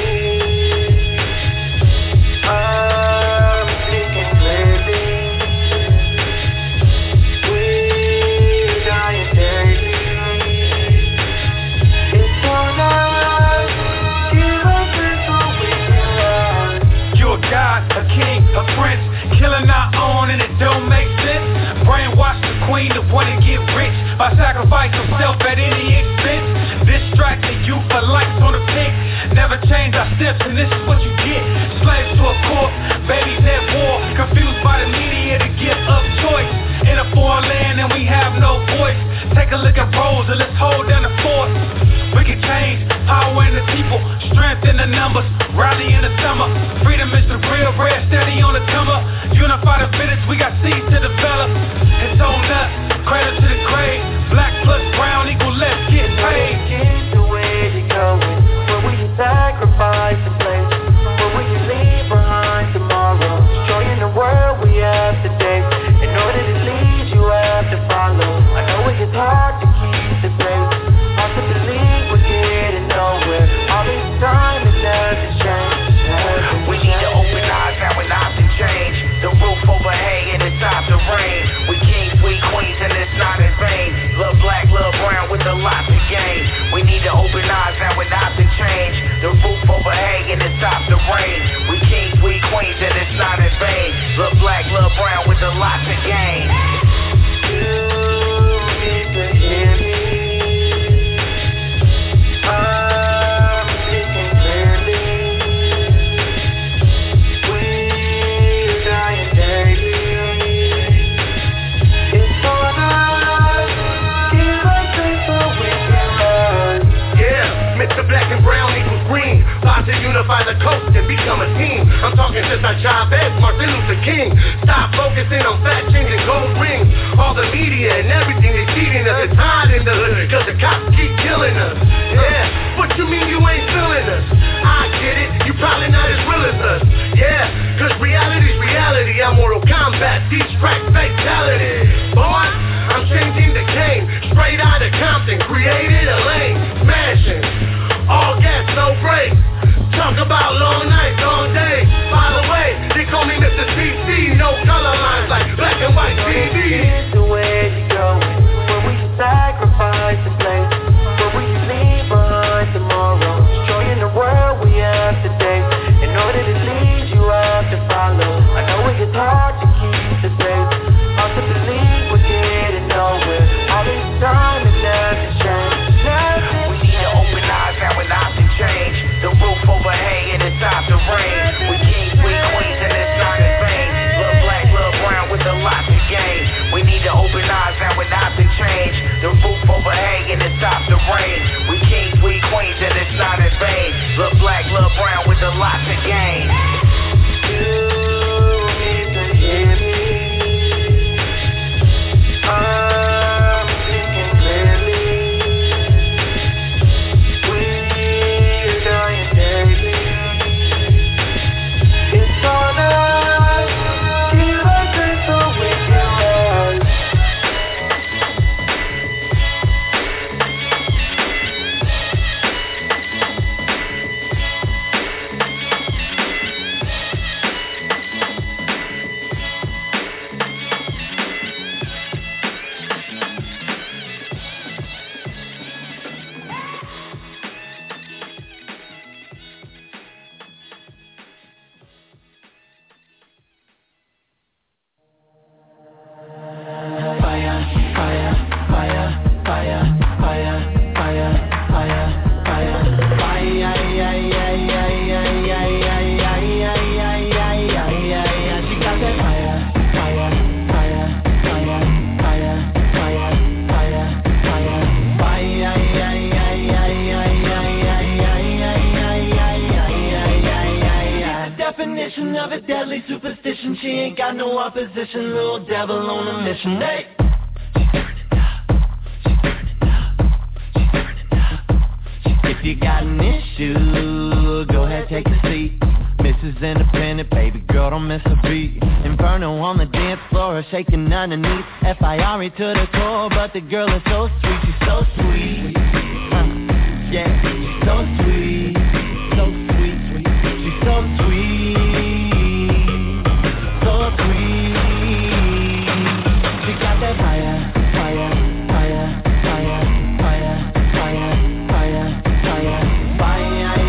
I'm thinking clearly. We're dying daily. It's on us. Give us this what we can learn. You're a god, a king, a prince, killing our own and it don't make sense. Brainwash the queen to want to get rich by sacrificing himself at any expense. Distract the youth for likes on the pic. Never change our steps and this is what you get. Slaves to a corpse, babies at war, confused by the media to give up choice. In a foreign land and we have no voice. Take a look at Rose and let's hold down the force. We can change, power in the people, strength in the numbers, rally in the summer. Freedom is the real bread, steady on the comer. Unify the village, we got seeds to develop. It's on us, cradle to the grave. Black plus brown equal let's get paid. Get to where you're going, where will you sacrifice the place? Where will you leave behind tomorrow? Destroying the world we have today. In order to lead you have to follow. I know it gets hard to keep the faith. Hard to believe we're getting nowhere. All this time and nothing's changed. We need to open eyes now and option change. The roof overhang and it stops the rain. We kings, we queens and it's not in vain. Love black, love brown with a lot to gain. We need to open eyes now and option change. The roof overhang and it stops the rain. We kings, we queens and it's not in vain. Love black, love brown with a lot to gain. You need to hear me. I'm thinking clearly. We're dying daily. It's on us. Give us this so we can learn. Yeah, Mister Black and Brown equals green. About to unify the coast and become a team. I'm talking just like Chavez, Martin Luther King. Stop focusing on fat chains and gold rings. All the media and everything is cheating us. It's hot in the hood, cause the cops keep killing us. Yeah, what you mean you ain't feeling us? I get it, you probably not as real as us. Yeah, cause reality's reality. I'm Mortal Kombat, deep strike fatality. Boy, I'm changing the game. Straight out of Compton, created a lane. Smashing, all gas, no brakes. Talk about long nights, long days. By the way, they call me Mister T C. No color lines like black and white T V. Get to where you going, where will you sacrifice the place? Where will you leave behind tomorrow? Destroying the world we have today. In order to lead you have to follow. I know it gets hard to keep the faith. Hard to believe we're getting of a deadly superstition. She ain't got no opposition. Little devil on a mission. Hey. If you got an issue, go ahead, take a seat. Missus Independent, baby girl, don't miss a beat. Inferno on the dance floor, shaking underneath. F I R E to the core, but the girl is so sweet, she's so sweet. Uh, yeah, she's so sweet, so sweet, sweet. She's so sweet, so sweet. She got that fire, fire, fire, fire, fire, fire, fire, fire, fire.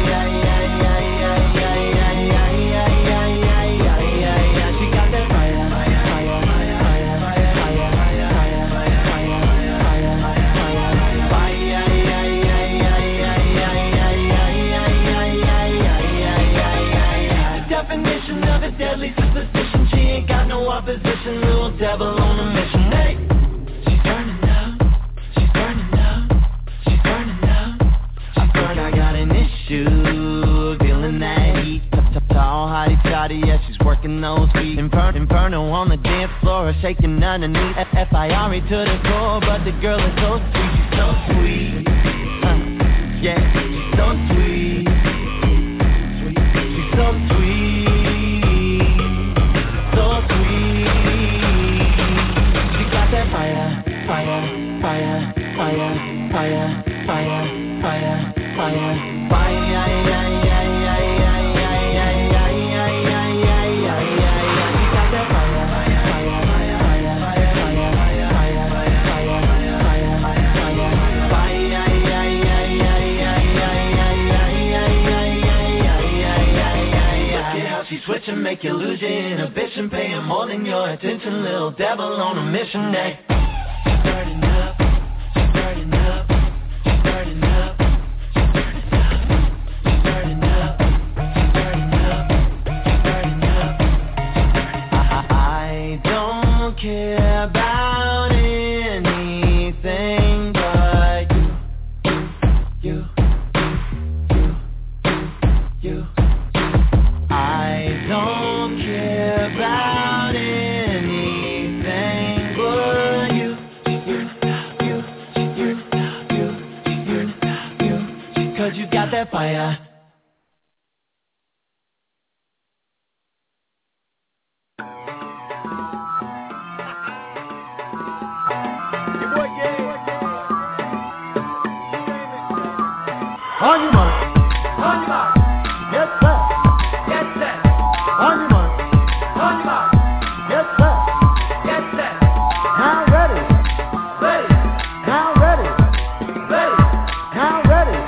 Deadly superstition, she ain't got no opposition. Little devil on a mission. Hey, she's burning up, she's burning up, she's burning up. I think I got an issue, feeling that heat. Tall, hottie, toddy, yeah, she's working those feet. Infer- Inferno on the dance floor, shaking underneath. F I R E to the core, but the girl is so sweet, she's so sweet. Uh, yeah, she's so sweet, sweet. She's so sweet. Fire, fire, fire, fire, fire, fire, fire, fire, fire, yeah, yeah, yeah, yeah, yeah, yeah, yeah, yeah, yeah, yeah, yeah, yeah, yeah. You got that fire, fire, fire, fire, fire, fire, fire, fire, fire, fire, fire, yeah, yeah, yeah, yeah, yeah, yeah, yeah, yeah, yeah. Look at how she's switching, make you lose your inhibition, paying more than your attention. Little devil on a mission, hey. Burning up, she's burning up, she's burning up, she's burning up, she's burning up, she's burning up, she's burning up. I don't care about anything but you, you, you, you. I don't care about anything but you. Cause you got that fire. On your mark, on your mark, yes sir, yes sir. On your mark, on your mark, yes sir, yes sir. Now ready, ready, now ready, ready, now ready.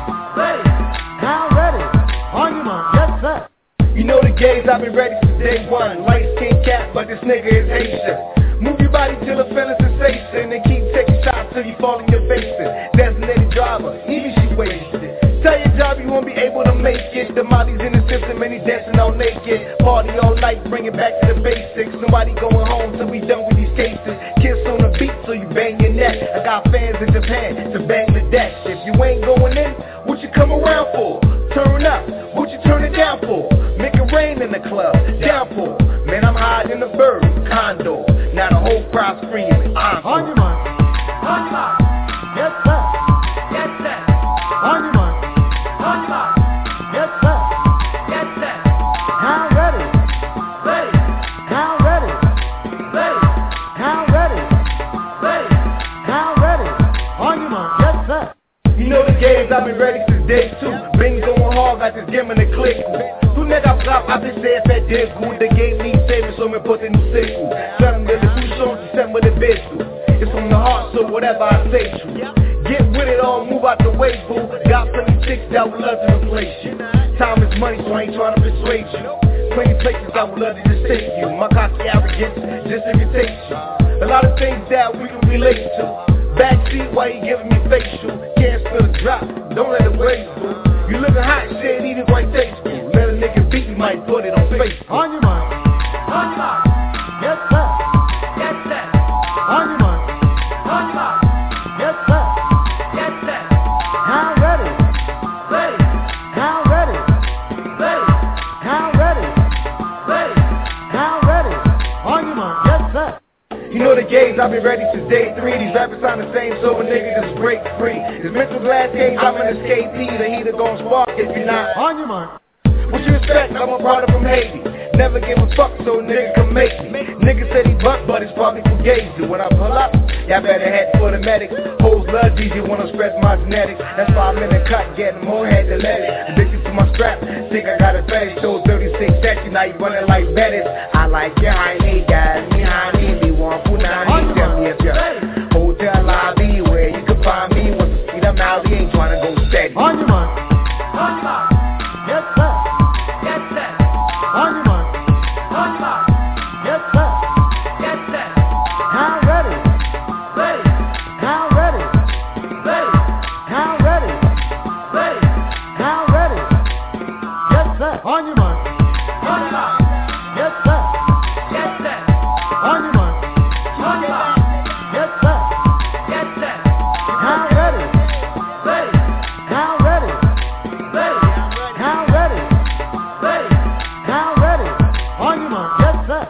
You know the gays, I've been ready since day one. Light skin cat, but this nigga is Asian. Move your body till the feeling sensation, and keep taking shots till you fall in your face. Designated driver, even she wasted. Tell your job you won't be able to make it. The Molly's in the system and he's dancing all naked. Party all night, bring it back to the basics. Nobody going home till we done with these cases. Kiss on the beat so you bang your neck. I got fans in Japan to Bangladesh. If you ain't going in, what you come around for? Turn up, what you turn it down for? Make it rain in the club, downpour. Man, I'm hiding in the bird, condor. Now the whole crowd screaming, encore. On your mark, on your mark, yes sir, yes sir. On your mark, on your mark, yes sir, yes sir. Now ready, ready, now ready, ready, now ready, ready, now ready. On your mark, yes sir. You know the games, I've been ready since day two. Been going hard, got this game in the click. Tu nega frappe, a veces fait des coups. The game needs saving, so me put in the sickle. Ferme de touchons, système de beso. It's from the heart, so whatever I say to. Get with it all, move out the way, boo. Got plenty chicks that would love to replace you. Time is money, so I ain't trying to persuade you. Plenty places I would love to just take you. My cocky arrogance just irritates you. A lot of things that we can relate to. Backseat while you giving me facial. Can't spill a drop, don't let it waste, boo. You looking hot, shit, eat it quite tasteful. Let a nigga beat you, might put it on Facebook. On your mark, on your mark, yes sir, yes sir. On your mark, on your mark, yes sir, yes sir. Now ready, ready, now ready, ready, now ready, ready. been ready since day three. These rappers sound the same, so a nigga just break free. This mental glass cage, I'm an escape P. The heater gon' spark if you're not on your mark. What you expect? I'm a brother from Haiti. Never give a fuck, so a nigga can make me. Nigga said he buck, but it's probably for gays. When I pull up, y'all better head for the medics. Hoes love G G, wanna spread my genetics. That's why I'm in the cut, getting more head to let it. Addicted to my strap, think I got a fetish. So thirty-six sexy, now you running like Bettis. I like your high knee guys, me high knee, me want food, now I need them, yes, yeah. Hotel lobby, where you can find me. Once you see them out, he ain't trying to go steady. On your mark, on your mark, yes sir, yes sir, on your mark. On your mark. Yes, sir. Yes, sir. Now ready. Ready. Now ready. Ready. Now ready. Ready. Now ready. Yes, sir. On your mark. On your mark. Yes, sir. Yes, sir. On your mark. On your mark. Yes, sir. Yes, sir. Now ready. Ready. Now ready. Ready. Now ready. Ready. Now ready. On your mark, yes sir.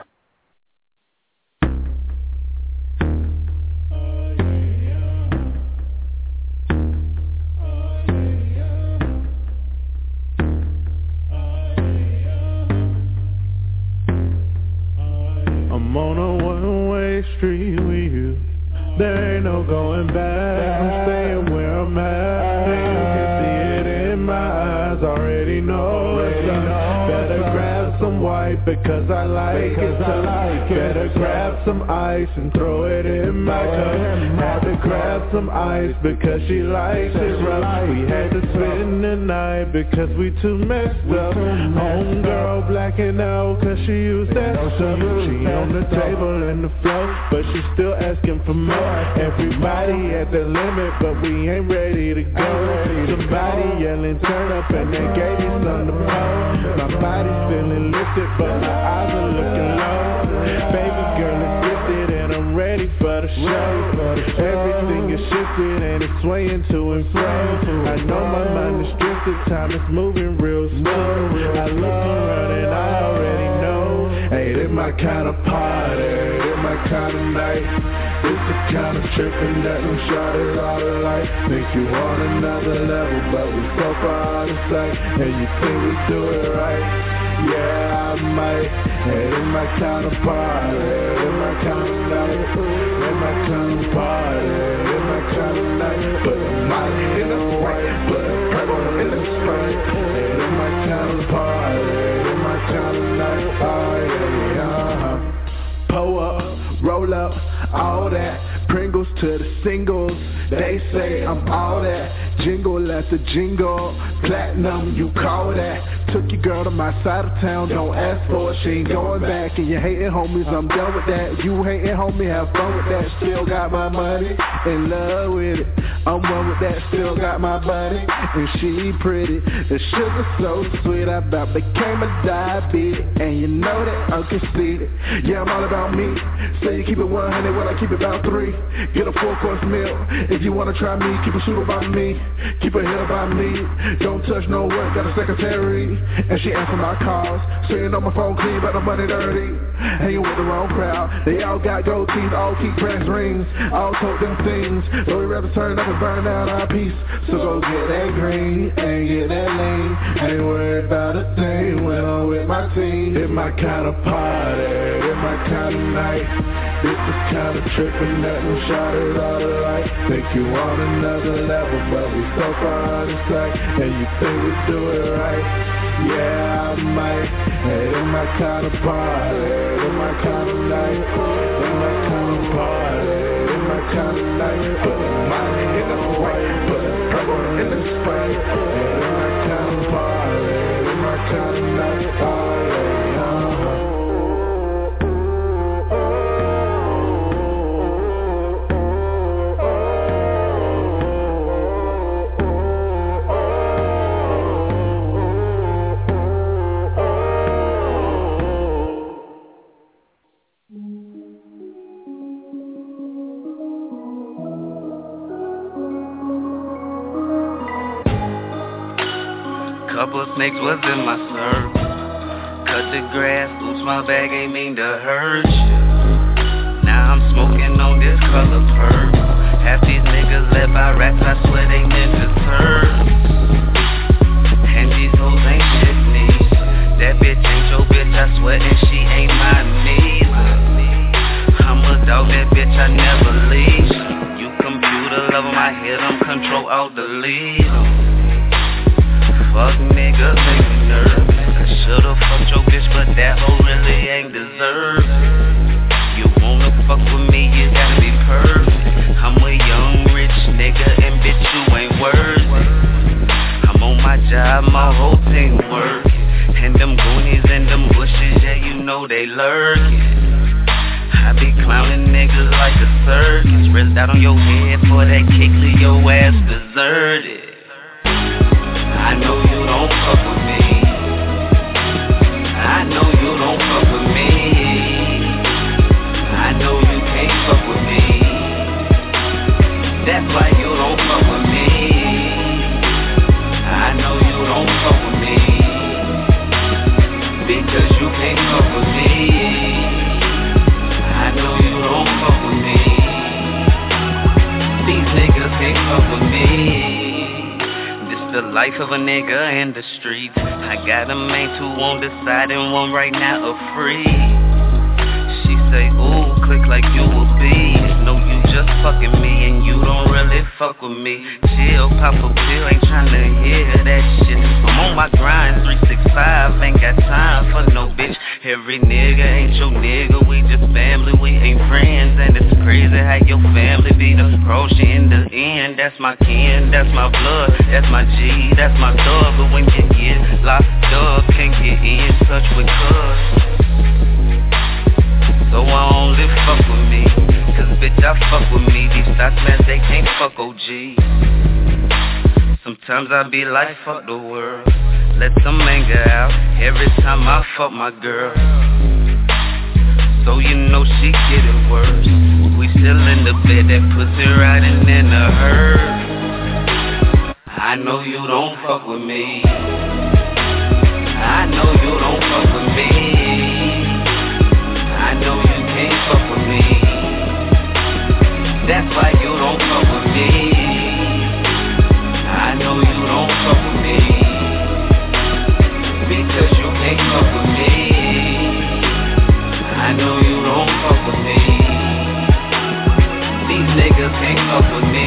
I'm on a one-way street with you. There ain't no going back. I'm staying where I'm at. And you can see it in my eyes. Already know it's up. Better grab some white because I like it. Better grab some ice and throw it in my cup. Had to grab some ice because she likes it rough. We had to spend the night because we too messed up. Homegirl blacking out cause she used that stuff. She on the table and the floor, but she still asking for more. Everybody at the limit, but we ain't ready to go. Somebody yelling turn up and they gave me something to blow. My body's feeling lifted, but my eyes are looking low. Baby girl is gifted and I'm ready for the show. Everything is shifted and it's swaying to and fro. I know my mind is drifted, time is moving real slow. I look around and I already know. Hey, this my kind of party, this my kind of night. It's the kind of trippin' that them shawty's all alike. Think you on another level, but we so far out of sight. And you think we do it right? Yeah, I might. Hey, it's my kind of party, it's my kind of night. It's my kind of party, it's my kind of night. Put a molly in the white, put a purple in the spring. Hey, it's my kind of party, it's my kind of night. Oh yeah, yeah. Pull up, roll up, all that. Pringles to the singles. They say I'm all that. Jingle after jingle. Platinum, you call that. Took your girl to my side of town. Don't ask for it, she ain't going back. And you hating homies, I'm done with that. You hating homie, have fun with that. Still got my money, in love with it. I'm one with that, still got my buddy. And she pretty, the sugar so sweet. I about became a diabetic. And you know that I'm conceited. Yeah, I'm all about me. Say you keep it one hundred, well I keep it about three. Get a four course meal. If you wanna try me, keep a shooter by me. Keep a hitter by me. Don't touch no work, got a secretary. And she answer my calls. So you know my phone clean, but the money dirty. Hanging with the wrong crowd. They all got gold teeth, all keep brass rings. All told them things. But we rather turn up and burn down our piece. So go get that green and get that lean. Ain't worried about a thing when I'm with my team. It's my kind of party, it's my kind of night. This is kind of trippin' that them shawty's all alike. Think you on another level, but we so far out of sight. And you think we do it right? Yeah, I might. Hey, it's my kind of party, it's my kind of night. It's my kind of party, it's my kind of night. Put the money in the white, put the purple in the spring. Hey, it's my kind of party, it's my kind of night. Oh, yeah, uh-huh. Couple of snakes was in my circle. Cut the grass, oops, my bag ain't mean to hurt you. Now I'm smoking on this color purple. Half these niggas led by rats, I swear they ninja turtles. And these hoes ain't shit needs. That bitch ain't your bitch, I swear, and she ain't mine neither. I'm a dog, that bitch I never leave. You computer love 'em, I hit 'em, control alt delete 'em. Fuck niggas make me nervous. I should've fucked your bitch, but that hoe really ain't deserved. You wanna fuck with me, you gotta be perfect. I'm a young rich nigga, and bitch you ain't worth it. I'm on my job, my whole team working. And them goonies and them bushes, yeah you know they lurking. I be clowning niggas like a circus. Ripped out on your head for that kick to your ass deserted. I know you don't fuck with me. I know you don't fuck with me. I know you can't fuck with me. That's why you don't fuck with me. I know you don't fuck with me. Because you can't fuck with me. I know you don't fuck with me. These niggas can't fuck with me. The life of a nigga in the streets. I got a main two on the side and one right now a free. She say, ooh, click like you a beast. No, you just fucking me and you don't really fuck with me. Chill, pop a pill, ain't tryna hear that shit. I'm on my grind, three sixty-five, ain't got time for no bitch. Every nigga ain't your nigga, we just family, we ain't friends. And it's crazy how your family be the approach in the end. That's my kin, that's my blood, that's my G, that's my thug. But when you get locked up, can't get in touch with cuz. So I only fuck with me, cause bitch I fuck with me. These thoughts man, they can't fuck O G. Sometimes I be like fuck the world, let some anger out every time I fuck my girl. So you know she get it worse. We still in the bed, that pussy riding in the herd. I know you don't fuck with me. I know you don't fuck with me. I know you can't fuck with me. That's why you don't fuck with me. I know you don't fuck with me. Because you can't fuck with me. I know you don't fuck with me. These niggas can't fuck with me.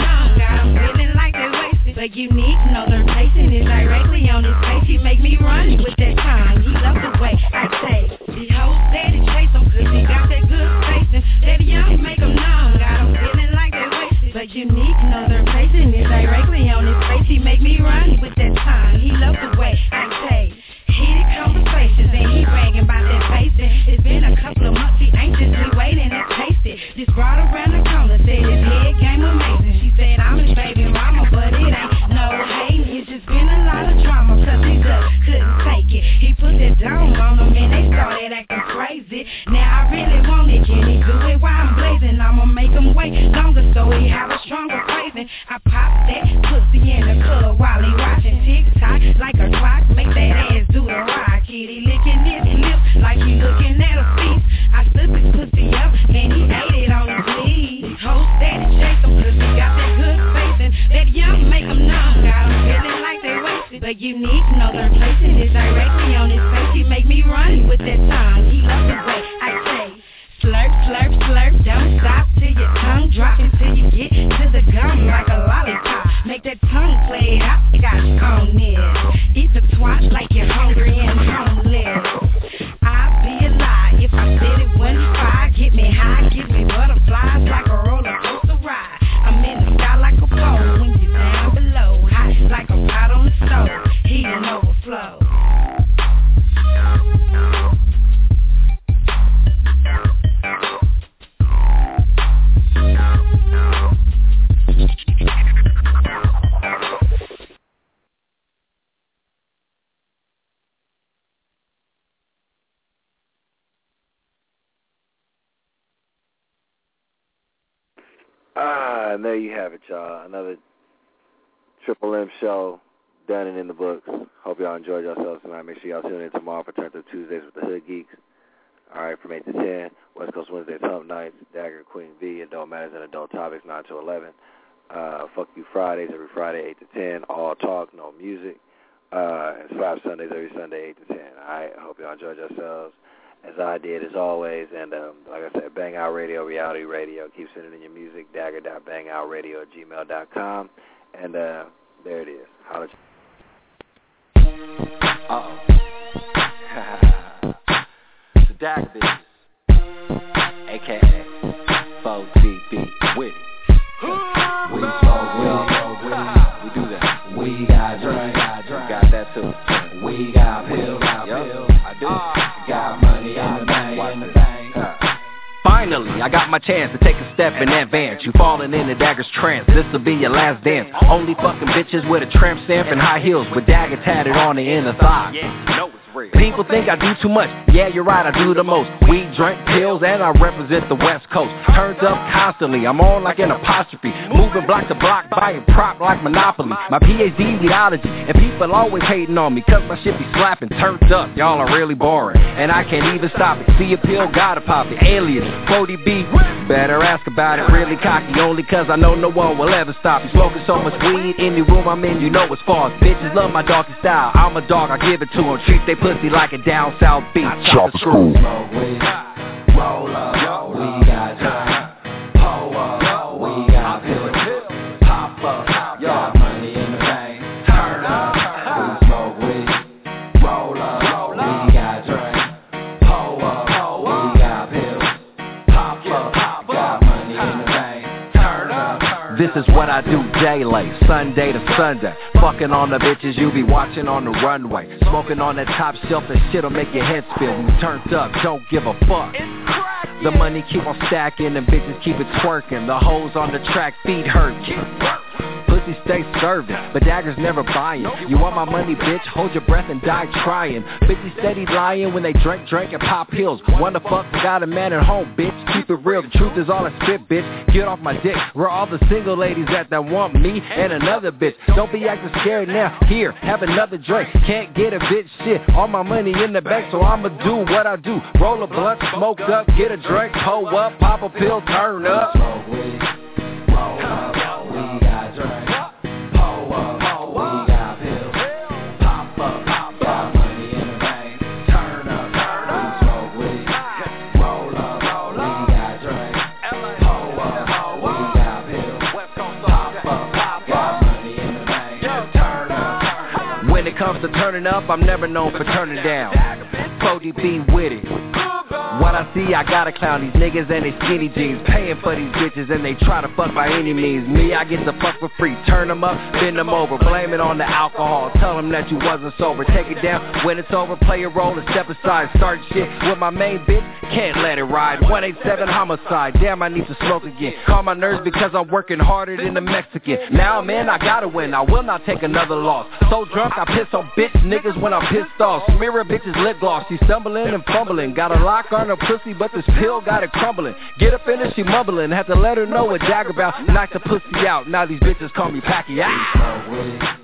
Unique, no, they're placing it directly on his face. He make me run crazy. Now I really want it, can he do it while I'm blazing? I'ma make him wait longer so he have a stronger craving. I pop that pussy in the club while he watching TikTok like a clock, make that ass do the rock. Kitty licking his lips like he looking at a feast. I slip his pussy up and he ate it on his sleeve. Host steady shake him cause he got that good face and that young make him numb. Got him feeling like they wasted, but you need to know they're placing it directly on his face. He make me run with that tongue. He loves the way I say slurp, slurp, slurp. Don't stop till your tongue drop until you get to the gum like a lollipop. Make that tongue play it out. Got on this. Eat the twat like you're hungry and homeless. I'd be a lie if I said it wasn't fire. Get me high, give me butterflies like a roller coaster ride. I'm in the sky like a pole when you're down below. Hot like a pot on the stove, heat and overflow. Ah, and there you have it, y'all. Another Triple M show done and in the books. Hope y'all enjoyed yourselves tonight. Make sure y'all tune in tomorrow for Turn Up Tuesdays with the Hood Geeks. All right, from eight to ten. West Coast Wednesdays, Hump Nights, Dagger, Queen V, Adult Matters and Adult Topics, nine to eleven. Uh, Fuck You Fridays, every Friday, eight to ten. All talk, no music. Uh, and Slap Sundays, every Sunday, eight to ten. All right, I hope y'all enjoyed yourselves, as I did, as always. And um, like I said, Bang Out Radio, Reality Radio. Keep sending in your music, dagger dot bang out radio at gmail dot com. And uh, there it is. Holla. Uh-oh. It's a Dagger business, a k a four D B with it. We smoke weed, we do that. We got drink, got that too. We got pills, yep, I do. Got money in the bank, in the bank. Finally, I got my chance to take a step in advance. You falling in the Dagger's trance, this'll be your last dance. Only fucking bitches with a tramp stamp and high heels with Dagger tatted on the inner thigh. People think I do too much. Yeah, you're right, I do the most. Weed, drink, pills, and I represent the West Coast. Turned up constantly, I'm on like an apostrophe. Moving block to block, buying prop like Monopoly. My P H D weedology, and people always hating on me, cause my shit be slapping. Turned up, y'all are really boring, and I can't even stop it. See a pill, gotta pop it. Alias, four D B, better ask about it. Really cocky, only cause I know no one will ever stop you. Smoking so much weed, any room I'm in, you know it's false. Bitches love my doggy style, I'm a dog, I give it to them. Treat they pussy like a down south beat. Chop the screw. Smoke weed, roll up, we got time. Pull up, we got pills. Pop up, got money in the bank. Turn up, we smoke weed, roll up, we got drink. Pull up, we got pills. Pop up, got money in the bank. Turn up. This is what I do daily, Sunday to Sunday. Fucking on the bitches you be watching on the runway. Smoking on that top shelf, that shit'll make your head spin. You turned up, don't give a fuck. The money keep on stacking and bitches keep it twerking. The hoes on the track, feet hurt, keep work. Pussy stay serving, but Dagger's never buying. You want my money, bitch? Hold your breath and die trying. Bitches steady lying when they drink, drink and pop pills. Wanna fuck, got a man at home, bitch. Keep it real, the truth is all I spit, bitch. Get off my dick. Where all the single ladies at that want me and another bitch. Don't be acting scared now. Here, have another drink. Can't get a bitch shit. All my money in the bank, so I'ma do what I do. Roll a blunt, smoke up, get a drink, pull up, pop a pill, turn up. Smoke weed, roll up. When it comes to turning up, I'm never known for turning down. four D B with it. What I see, I gotta clown these niggas and they skinny jeans. Paying for these bitches and they try to fuck by any means. Me, I get to fuck for free. Turn them up, bend them over. Blame it on the alcohol. Tell them that you wasn't sober. Take it down when it's over. Play a role and step aside. Start shit with my main bitch. can't let it ride. one eight seven homicide, damn I need to smoke again. Calm my nerves because I'm working harder than the Mexican. Now man, I gotta win, I will not take another loss. So drunk, I piss on bitch niggas when I'm pissed off. Smear a bitch's lip gloss, she stumbling and fumbling. Got a lock on her pussy, but this pill got it crumbling. Get up in it, she mumbling. Had to let her know what jag about. Knock the pussy out, now these bitches call me Pacquiao.